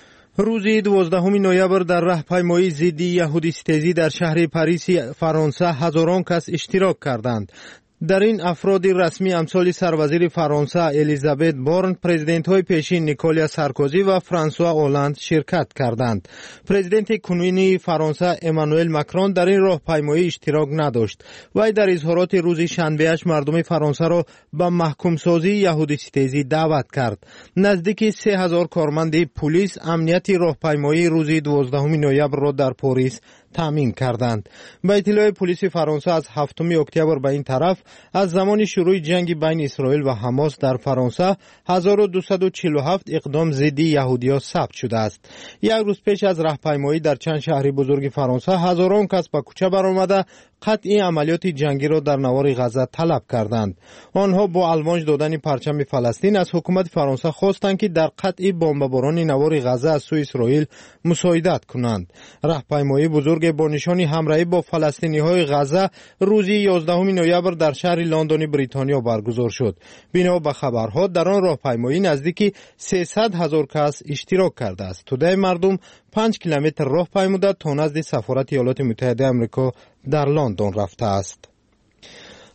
روز 12 نوامبر در راهپیمایی ضد یهودی ستیزی در شهر پاریس فرانسه هزاران کس اشتراک کردند. در این افراد رسمی امثال سروزیر فرانسه الیزابت بورن، پرزیدنت های پیشین نیکولیا سارکوزی و فرانسوا اولاند شرکت کردند. پرزیدنت کنونی فرانسه امانوئل ماکرون در این راهپیمایی اشتراک نداشت. وی در اظهارات روز شنبه‌اش مردم فرانسه را به محکوم سازی یهودی ستیزی دعوت کرد. نزدیک 3000 کارمند پلیس امنیت راهپیمایی روز 12 نوامبر را در پاریس تامین کردند. به اطلاع پلیس فرانسه از 7 اکتبر به این طرف از زمان شروع جنگ بین اسرائیل و حماس در فرانسه 1247 اقدام ضد یهودیان ثبت شده است. یک روز پیش از راهپیمایی در چند شهر بزرگ فرانسه هزاران کس به کوچه برآمده قطعی عملیات جنگی را در نوار غزه طلب کردند. آنها با الوانج دادن پرچم فلسطین از حکومت فرانسه خواستند که در قطعی بمباران نوار غزه از سوی اسرائیل مساعدت کنند. راهپیمایی بزرگ با نشان همراهی با فلسطینی‌های غزه روز 11 نوامبر در شهر لندن بریتانیا برگزار شد. بنا به خبرها در آن راهپیمایی نزدیک 300,000 کس اشتراک کرده است. توده مردم 5 کیلومتر راه پیموده تا نزد سفارت ایالات متحده آمریکا در لندن رفته است.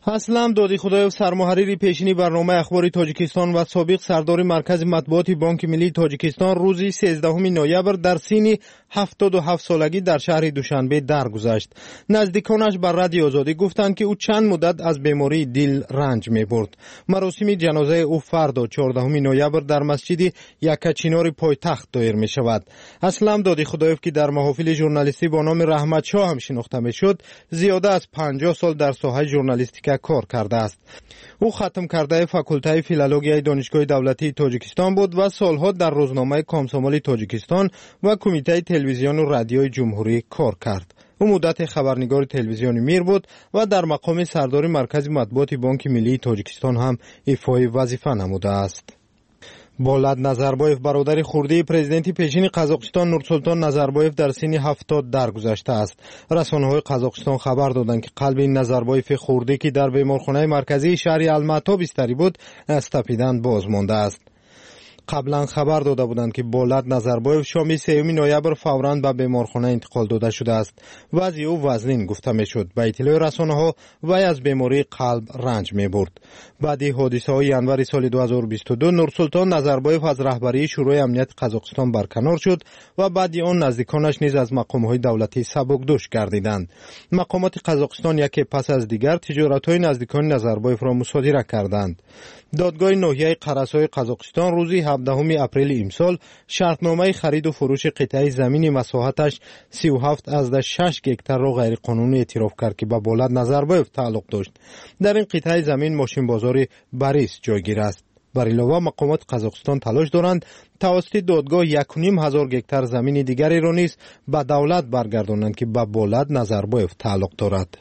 اسلم دادی خدایف سرمحرری پیشینی برنامه اخباری تاجیکستان و سابق سردار مرکز مطبوعات بانک ملی تاجیکستان روز 13 نوامبر در سن 77 سالگی در شهر دوشنبه درگذشت. نزدیکانش بر رادیو آزادی گفتند که او چند مدت از بیماری دل رنج می‌برد. مراسم جنازه او فردا 14 نوامبر در مسجد یکچینار پایتخت دایر می‌شود. اسلم دادی خدایف که در محافل ژورنالیستی با نام رحمت شاه هم شناخته می‌شد، زیاده از 50 سال در ساحه ژورنالیستیک کار کرده است. او ختم کرده فاکولته فیلولوژی دانشگاه دولتی تاجیکستان بود و سالها در روزنامه کامسومال تاجیکستان و کمیته تلویزیون و رادیوی جمهوری کار کرد. او مدت خبرنگار تلویزیونی میر بود و در مقام سردار مرکز مطبوعات بانک ملی تاجیکستان هم ایفای وظیفه نموده است. بولاد نظربایف برادر خردی پرزیدنت پیشین قزاقستان نورسلطان نظربایف در سن 70 درگذشته است. رسانه‌های قزاقستان خبر دادند که قلب این نظربایف خردی که در بیمارخانه مرکزی شهر الماتا بستری بود از تپیدن باز مانده است. قبلا خبر داده بودند که بولاد نظربایف شام 3 نوامبر فوراً به بیمارخانه انتقال داده شده است. وضع او وزنین گفته میشد. به اطلاع رسانه‌ها وی از بیماری قلب رنج می‌برد. بعد حادثه‌های ینور سال 2022 نورسلطان نظربایف از رهبری شورای امنیت قزاقستان برکنار شد و بعد آن نزدیکانش نیز از مقام‌های دولتی سبکدوش گردیدند. مقامات قزاقستان یکی پس از دیگر تجارت‌های نزدیکان نظربایف را مصادره کردند. دادگاه ناحیه قرسای قزاقستان روز 17 اپریل امسال شرطنامه خرید و فروش قطعه زمین مساحتش 37.6 گکتار را غیر قانونی اعتراف کرد که به بولاد نظربایف تعلق داشت. در این قطعه زمین ماشین بازار بریس جایگیر است. بر علاوه مقامات قزاقستان تلاش دارند توسط دادگاه 1.5 گکتار زمین دیگری را نیز به دولت برگردانند که به بولاد نظربایف تعلق دارد.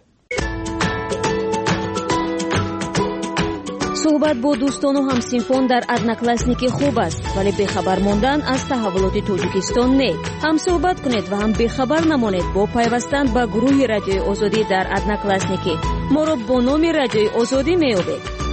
صحبت با دوستان و همسینفون در одноклассники خوب است، ولی بخبر ماندن از تحولات تاجیکستان نه. هم صحبت کنید و هم بخبر نمانید با پیوستن به گروه رادیوی آزادی در одноклассники. ما را با نام رادیوی آزادی می‌یابید.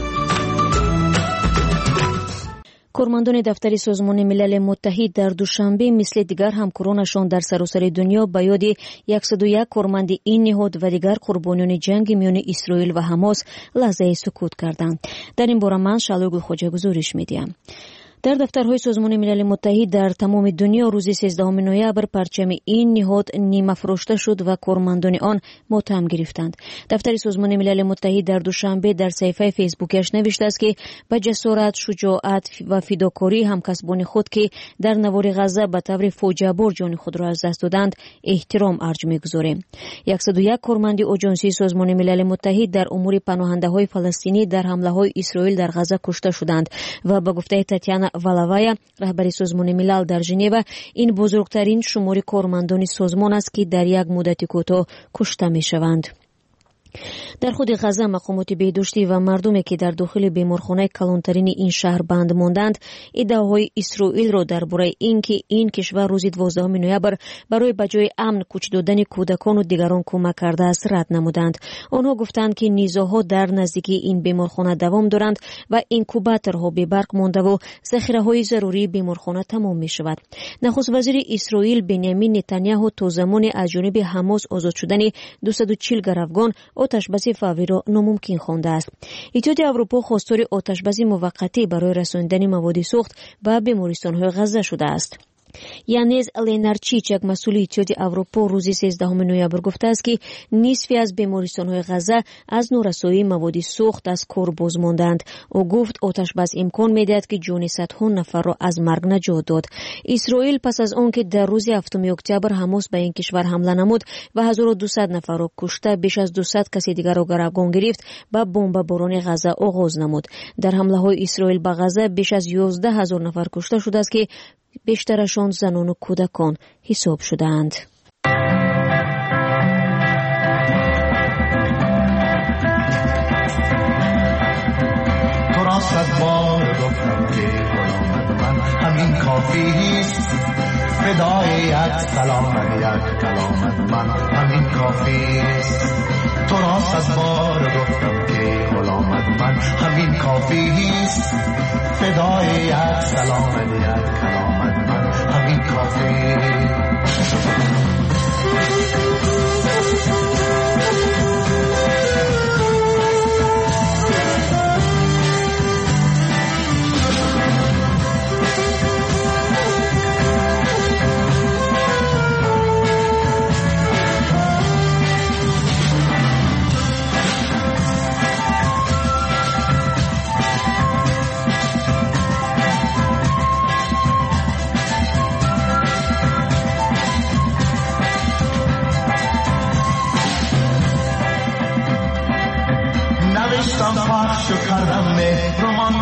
کارمندان دفتر سازمان ملل متحد در دوشنبه مثل دیگر همکارانشان در سراسر دنیا به یاد 101 کارمند این نهاد و دیگر قربانیان جنگ میان اسرائیل و حماس لحظه سکوت کردند. در این باره من شالوگ خوجه گزارش میدیم. در دفترهای سازمان ملل متحد در تمام دنیا روز 13 نوامبر پرچم این نهاد نیمه افروخته شد و کارمندان آن ماتم گرفتند. دفتر سازمان ملل متحد در دوشنبه در صفحه فیسبوکش نوشته است که به جسارت، شجاعت و فداکاری همکسبان خود که در نوار غزه به طور فاجعه بار جان خود را از دست دادند احترام ارج می‌گذاریم. 101 کارمند آژانسی سازمان ملل متحد در امور پناهنده‌های فلسطینی در حمله‌های اسرائیل در غزه کشته شدند و به گفته تاتیانا والوای رهبر سازمان ملل در ژنو این بزرگترین شمار کارمندان سازمان است که در یک مدت کوتاه کشته می‌شوند. در خود غزه مقامات بهداشتی و مردمی که در داخل بیمارخانه کلانترین این شهر بند ماندند ادعاهای اسرائیل را درباره اینکه این کشور روز 12 نوامبر برای به جای امن کوچ دادن کودکان و دیگران کمک کرده است رد نمودند. آنها گفتند که نیزاها در نزدیکی این بیمارخانه دوام دارند و اینکوباتورها به برق مانده و ذخیره‌های ضروری بیمارخانه تمام می‌شود. نخست وزیر اسرائیل بنیامین نتانیاهو تا زمان از جانب حماس آزاد شدن 240 گروگان آتش‌بس فوری را ناممکن خوانده است. اتحادیه اروپا خواستار آتش‌بس موقتی برای رساندن مواد سوخت به بیمارستان‌های غزه شده است. یانز لینارچیچ یک مسئول اتحادیه اروپا روز 13 نوامبر گفته است که نصفی از بیمارستان‌های غزه از نورسایی مواد سوخت از کار باز ماندند. او گفت آتش‌بس امکان می‌دهد که جان صدها نفر را از مرگ نجات داد. اسرائیل پس از آنکه در روز 7 اکتبر حماس به این کشور حمله نمود و 1200 نفر را کشته، بیش از 200 کسی دیگر را گروگان گرفت، با بمباران غزه آغاز نمود. در حمله‌های اسرائیل به غزه بیش از 11000 نفر کشته شده است که بیشترشان زنان و کودکان حساب شدند. تو را صد بار گفتم که غلامت من همین کافیست، فدای یک سلامت یک کلامت من همین کافیست. تو را صد بار گفتم که غلامت من همین کافیست، فدای یک سلامت یک کلامت من همین کافیست.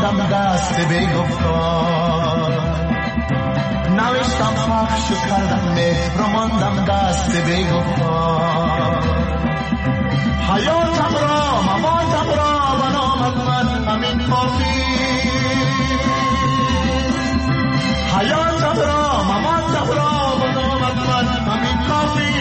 ماندم دست به گفتار، نوشتم پخش و کردم مهر و ماندم دست به گفتار. حیاتم را مماتم را و نامت من همین کافی، حیاتم را مماتم را و نامت من همین کافی.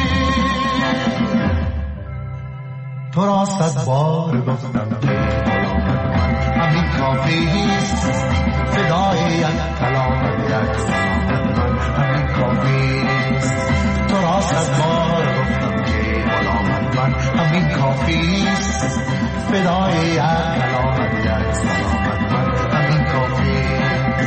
تو را 100 بار گفتم که غلامت من همین کافیست، فدای یک کلامت یک سلامت من همین کافیست. تو را 100 بار گفتم که غلامت من همین کافیست، فدای یک کلامت یک سلامت من همین کافیست.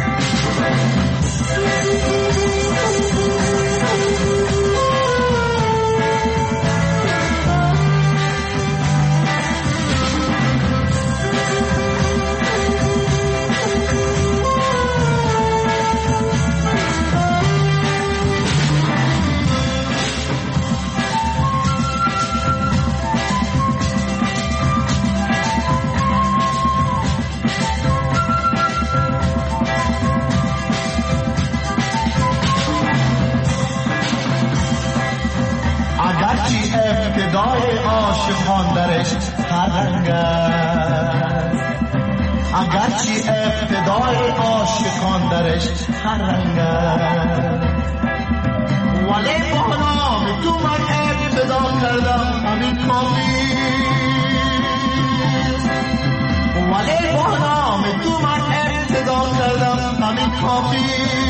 ابتدای عاشقان درش هر رنگ است، اگرچه ابتدای عاشقان درش هر رنگ است، ولی با نام تو من ابتدا کردم همین کافی، ولی با نام تو من ابتدا کردم همین کافی.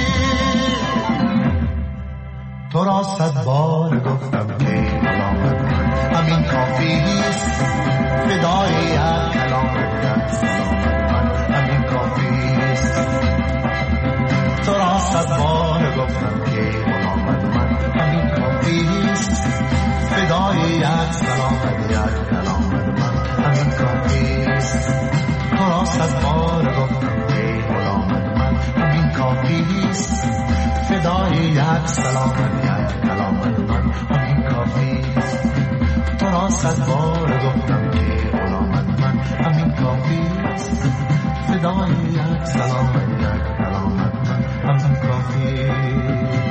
تو را 100 بار گفتم که غلامت من همین کافیست، فدای یک کلامت یک سلامت من همین کافیست. تو را 100 بار گفتم که غلامت من همین کافیست، فدای یک سلامت یک کلامت من همین کافیست. تو را 100 بار گفتم که غلامت من همین کافیست، فدای یک سلامت یک کلامت من همین کافیست. تو را 100 بار گفتم که غلامت من همین کافیست، فدای یک سلامت یک کلامت من همین کافیست.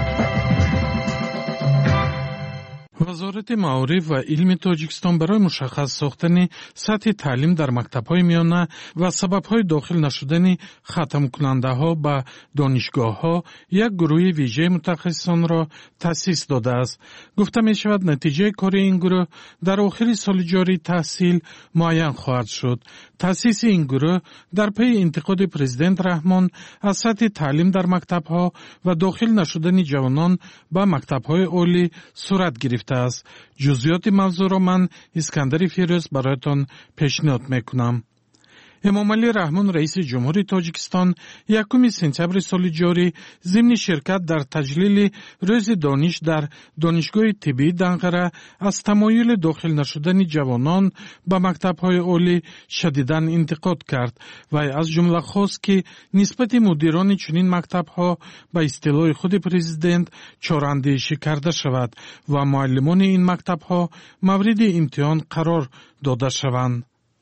وزارت معارف و علم تاجیکستان برای مشخص ساختن سطح تعلیم در مکتب‌های میانه و سبب‌های داخل نشدن ختم کننده‌ها به دانشگاه‌ها یک گروه ویژه متخصصان را تأسیس داده است. گفته می‌شود نتیجه کار این گروه در آخر سال جاری تحصیل معین خواهد شد. تأسیس این گروه در پی انتقاد پرزیدنت رحمان از سطح تعلیم در مکتب‌ها و داخل نشدن جوانان به مکتب‌های عالی صورت گرفته است. جزئیات موضوع را من اسکندر فیروز برایتان پیشنهاد میکنم. امام علی رحمان رئیس جمهوری تاجیکستان 1 سپتامبر سال جاری ضمن شرکت در تجلیل روز دانش در دانشگاه طبی دنقره از تمایل داخل نشدن جوانان به مکتب‌های عالی شدیداً انتقاد کرد و از جمله خواست که نسبت مدیران چنین مکتب‌ها به اصطلاح خود پرزیدنت چاراندیشی کرده شود و معلمان این مکتب‌ها مورد امتحان قرار داده شوند.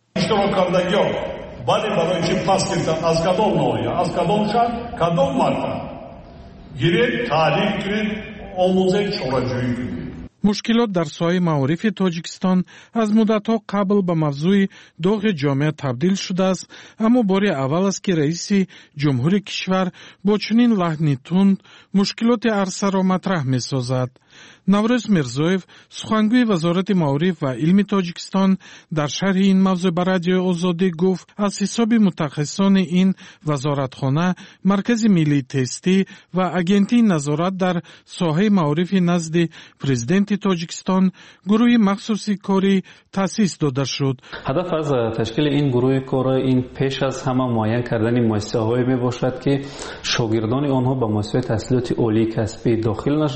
ولی برای چی پس گرفتن از کدام نوعی از کدام شهر کدام مرتبه گیرید تعریف کنید آموزش شوراجویی کنید. مشکلات در ساحه معارف تاجیکستان از مدت‌ها قبل به موضوع داغ جامعه تبدیل شده است، اما بار اول است که رئیس جمهور کشور با چنین لحنی تند مشکلات عرصه را مطرح می‌سازد. نوروز میرزویف سخنگوی وزارت معارف و علم تاجیکستان در شرح این موضوع به رادیو آزادی گفت از حساب متخصصان این وزارتخانه مرکز ملی تستی و اجنتی نظارت در ساحه معارف نزد پرزیدنت تاجیکستان گروه مخصوصی کاری تأسیس داده شد. هدف از تشکیل این گروه کاری این پیش از همه معین کردن مؤسسه‌هایی میباشد که شاگردان آنها به مؤسسه تحصیلات عالی کسبی داخل نشدند.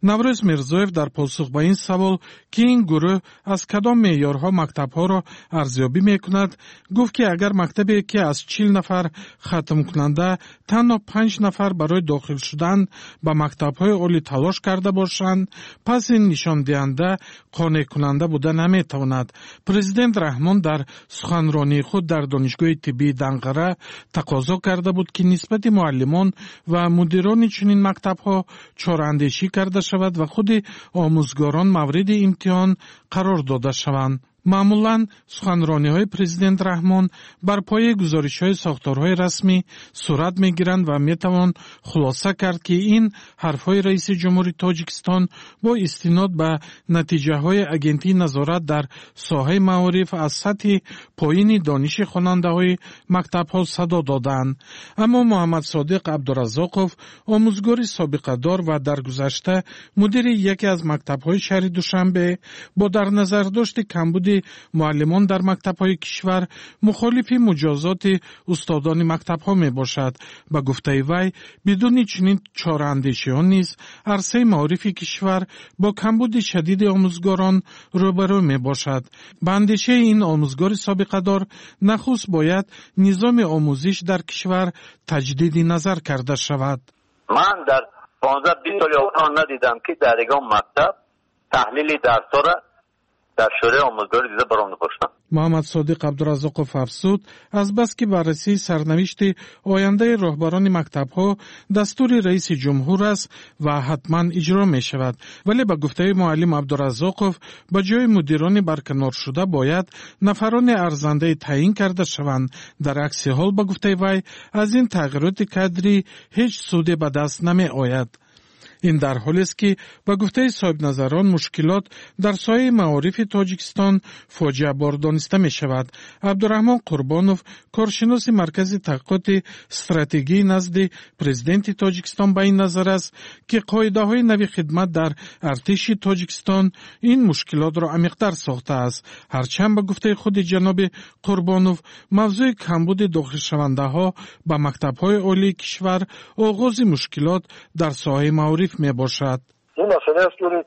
наврӯз мирзоев дар посух ба ин савол ки ин гурӯҳ аз кадом меъёрҳо мактабҳоро арзёбӣ мекунад гуфт ки агар мактабе ки аз 40 нафар хатмкунанда танҳо 5 нафар барои дохил шудан ба мактабҳои олӣ талош карда бошанд, пас ин нишондиҳанда қонеъкунанда буда наметавонад. Президент Раҳмон дар суханронии худ дар донишгоҳи тиббии Данғара тақозо карда буд ки нисбати муаллимон ва мудирони чунин мактабҳо чораандешӣ карда шавад ва худи омӯзгорон мавриди имтиҳон қарор дода шаванд. маъмулан суханрониҳои президент Раҳмон бар пояи гузоришҳои сохторҳои расмӣ сурат мегиранд ва метавон хулоса кард ки ин ҳарфҳои раиси ҷумҳури Тоҷикистон бо истинод ба натиҷаҳои агентии назорат дар соҳаи маориф аз сатҳи поини дониши хонандаҳои мактабҳо садо доданд. аммо Муҳаммад Содиқ Абдураззоқов, омӯзгори собиқадор ва даргузашта мудири яке аз мактабҳои шаҳри Душанбе, бо дар назардошти камбуди муаллимон дар мактабҳои кишвар мухолифи муҷозоти устодони мактабҳо мебошад. ба гуфтаи вай, бидуни чунин чораандешиҳо низ арсаи маорифи кишвар бо камбуди шадиди омӯзгорон рӯбарӯ мебошад. ба андешаи ин омӯзгори собиқадор нахуст бояд низоми омӯзиш дар кишвар таҷдиди назар карда шавад. ман дар 15-20 соли охир надидам ки дар ягон мактаб таҳлили дарсора дар шӯраи омӯзгорӣ дида баромада бошам. муҳаммад Содиқ Абдураззоқов афзуд, азбаски баррасии сарнавишти ояндаи роҳбарони мактабҳо дастури раиси ҷумҳур аст ва ҳатман иҷро мешавад, вале ба гуфтаи муаллим Абдураззоқов ба ҷои мудирони барканоршуда бояд нафарони арзандаи таъин карда шаванд. дар акси ҳол ба гуфтаи вай аз ин тағйироти кадрӣ ҳеҷ суде ба даст намеояд. ин дар ҳолест ки ба гуфтаи соҳибназарон мушкилот дар соҳаи маорифи Тоҷикистон фоҷиабор дониста мешавад. Абдураҳмон Қурбонов, коршиноси маркази таҳқиқоти стратегӣ назди президенти Тоҷикистон ба ин назар аст ки қоидаҳои нави хидмат дар артиши Тоҷикистон ин мушкилотро амиқтар сохтааст. ҳарчанд ба гуфтаи худи ҷаноби Қурбонов, мавзӯи камбуди дохилшавандаҳо ба мактабҳои олии кишвар оғози мушкилот дар соҳаи маориф мебошад. این مسئله است که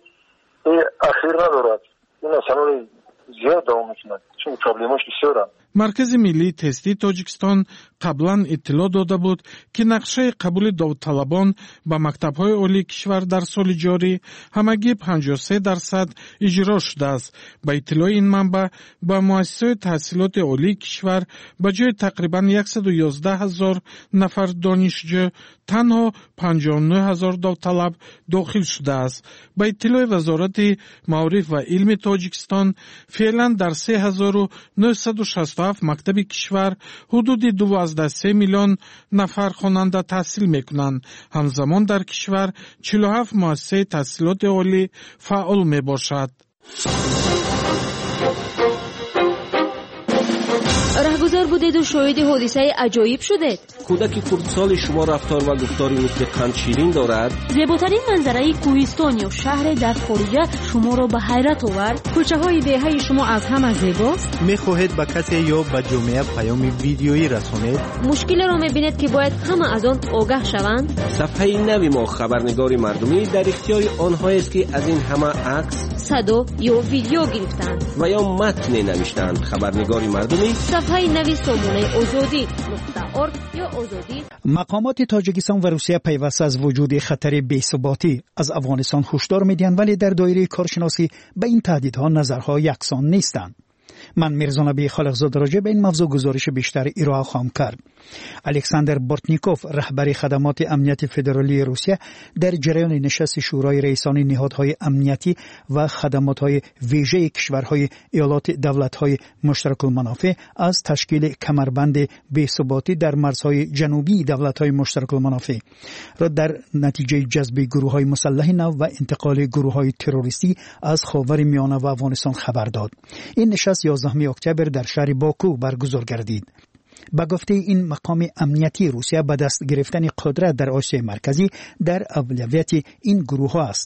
اخیر ندارد. این مسئله زیاد دوام میکند چون پرابلماش بسیارند. маркази миллии тестии Тоҷикистон қаблан иттилоъ дода буд ки нақшаи қабули довталабон ба мактабҳои олии кишвар дар соли ҷорӣ ҳамагӣ 53% иҷро шудааст. ба иттилои ин манбаъ ба муассисаҳои таҳсилоти олии кишвар ба ҷои тақрибан 111 000 нафар донишҷӯ танҳо 59 000 довталаб дохил шудааст. ба иттилои Вазорати маориф ва илми Тоҷикистон феълан дар 3967 мактаби кишвар ҳудуди 2,3 миллион нафар хонанда таҳсил мекунанд. ҳамзамон дар кишвар 47 муассисаи таҳсилоти олӣ фаъол мебошад. раҳгузор будеду шоҳиди ҳодисаи аҷоиб шудед. кӯдаки хурдсоли шумо рафтор ва гуфтори мисли қандширин дорад. зеботарин манзараи кӯҳистон ё шаҳре дар хориҷа шуморо ба ҳайрат овард. кӯчаҳои деҳаи шумо аз ҳама зебост. мехоҳед ба касе ё ба ҷомеа паёми видеоӣ расонед. мушкилеро мебинед ки бояд ҳама аз он огаҳ шаванд. сафҳаи нави мо хабарнигори мардумӣ дар ихтиёри онҳоест ки аз ин ҳама акс, садо ё видео гирифтанд ва ё матне навиштанд. хабарнигори мардумӣ сафҳаи нави сомонаи озодӣ .org ё озодӣ. мақомоти тоҷикистон ва русия пайваста аз вуҷуди хатари бесуботӣ аз афғонистон ҳушдор медиҳанд, вале дар доираи коршиносӣ ба ин таҳдидҳо назарҳо яксон нестанд. من میرزانبی خالقزاد راجع به این موضوع گزارش بیشتر ارائه خواهم کرد. الکساندر بورتنیکوف رهبر خدمات امنیتی فدرالی روسیه در جریان نشست شورای رئیسان نهادهای امنیتی و خدمات‌های ویژه کشورهای ایالات دولت‌های مشترک المنافع از تشکیل کمربند بی‌ثباتی در مرزهای جنوبی دولت‌های مشترک المنافع را در نتیجه جذب گروه‌های مسلح نو و انتقال گروه‌های تروریستی از خاورمیانه و افغانستان خبر داد. این نشست 11 اکتبر در شهر باکو برگزار گردید. با گفته این مقام امنیتی روسیه به دست گرفتن قدرت در آسیای مرکزی در اولویت این گروه ها است.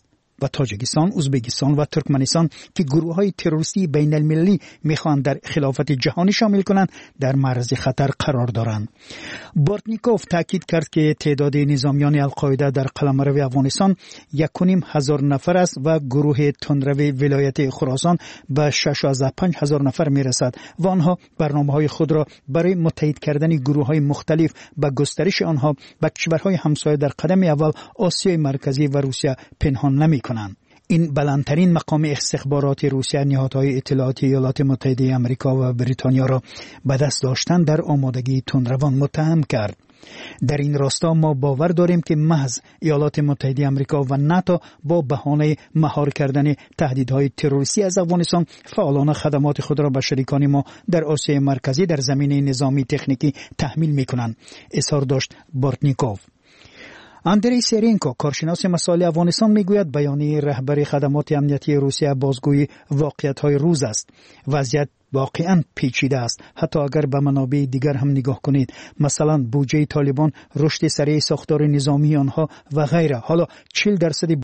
و تاجیکستان، ازبکستان و ترکمنستان که گروه‌های تروریستی بین المللی می‌خواهند در خلافت جهانی شامل کنند در معرض خطر قرار دارند. بورتنیکوف تاکید کرد که تعداد نظامیان القاعده در قلمرو افغانستان 1,500 نفر است و گروه تندرو ولایت خراسان به 6,500 نفر میرسد و آنها برنامه‌های خود را برای متحد کردن گروه‌های مختلف به گسترش آنها به کشورهای همسایه در قدم اول آسیای مرکزی و روسیه پنهان نمی‌کنند. این بلندترین مقام استخبارات روسیه نهادهای اطلاعاتی ایالات متحده آمریکا و بریتانیا را به دست داشتن در آمادگی تندروان متهم کرد. در این راستا ما باور داریم که محض ایالات متحده آمریکا و ناتو با بهانه مهار کردن تهدیدهای تروریستی از افغانستان فعالانه خدمات خود را به شریکان ما در آسیای مرکزی در زمینه نظامی تکنیکی تحمیل می‌کنند، اظهار داشت بورتنیکوف. اندری سرینکو کارشناس مسائل افغانستان میگوید بیانیه رهبر خدمات امنیتی روسیه بازگوی واقعیت‌های روز است. وضعیت واقعاً پیچیده است. حتی اگر به منابع دیگر هم نگاه کنید، مثلا بودجه طالبان، رشد سریع ساختار نظامی آنها و غیره، حالا 40%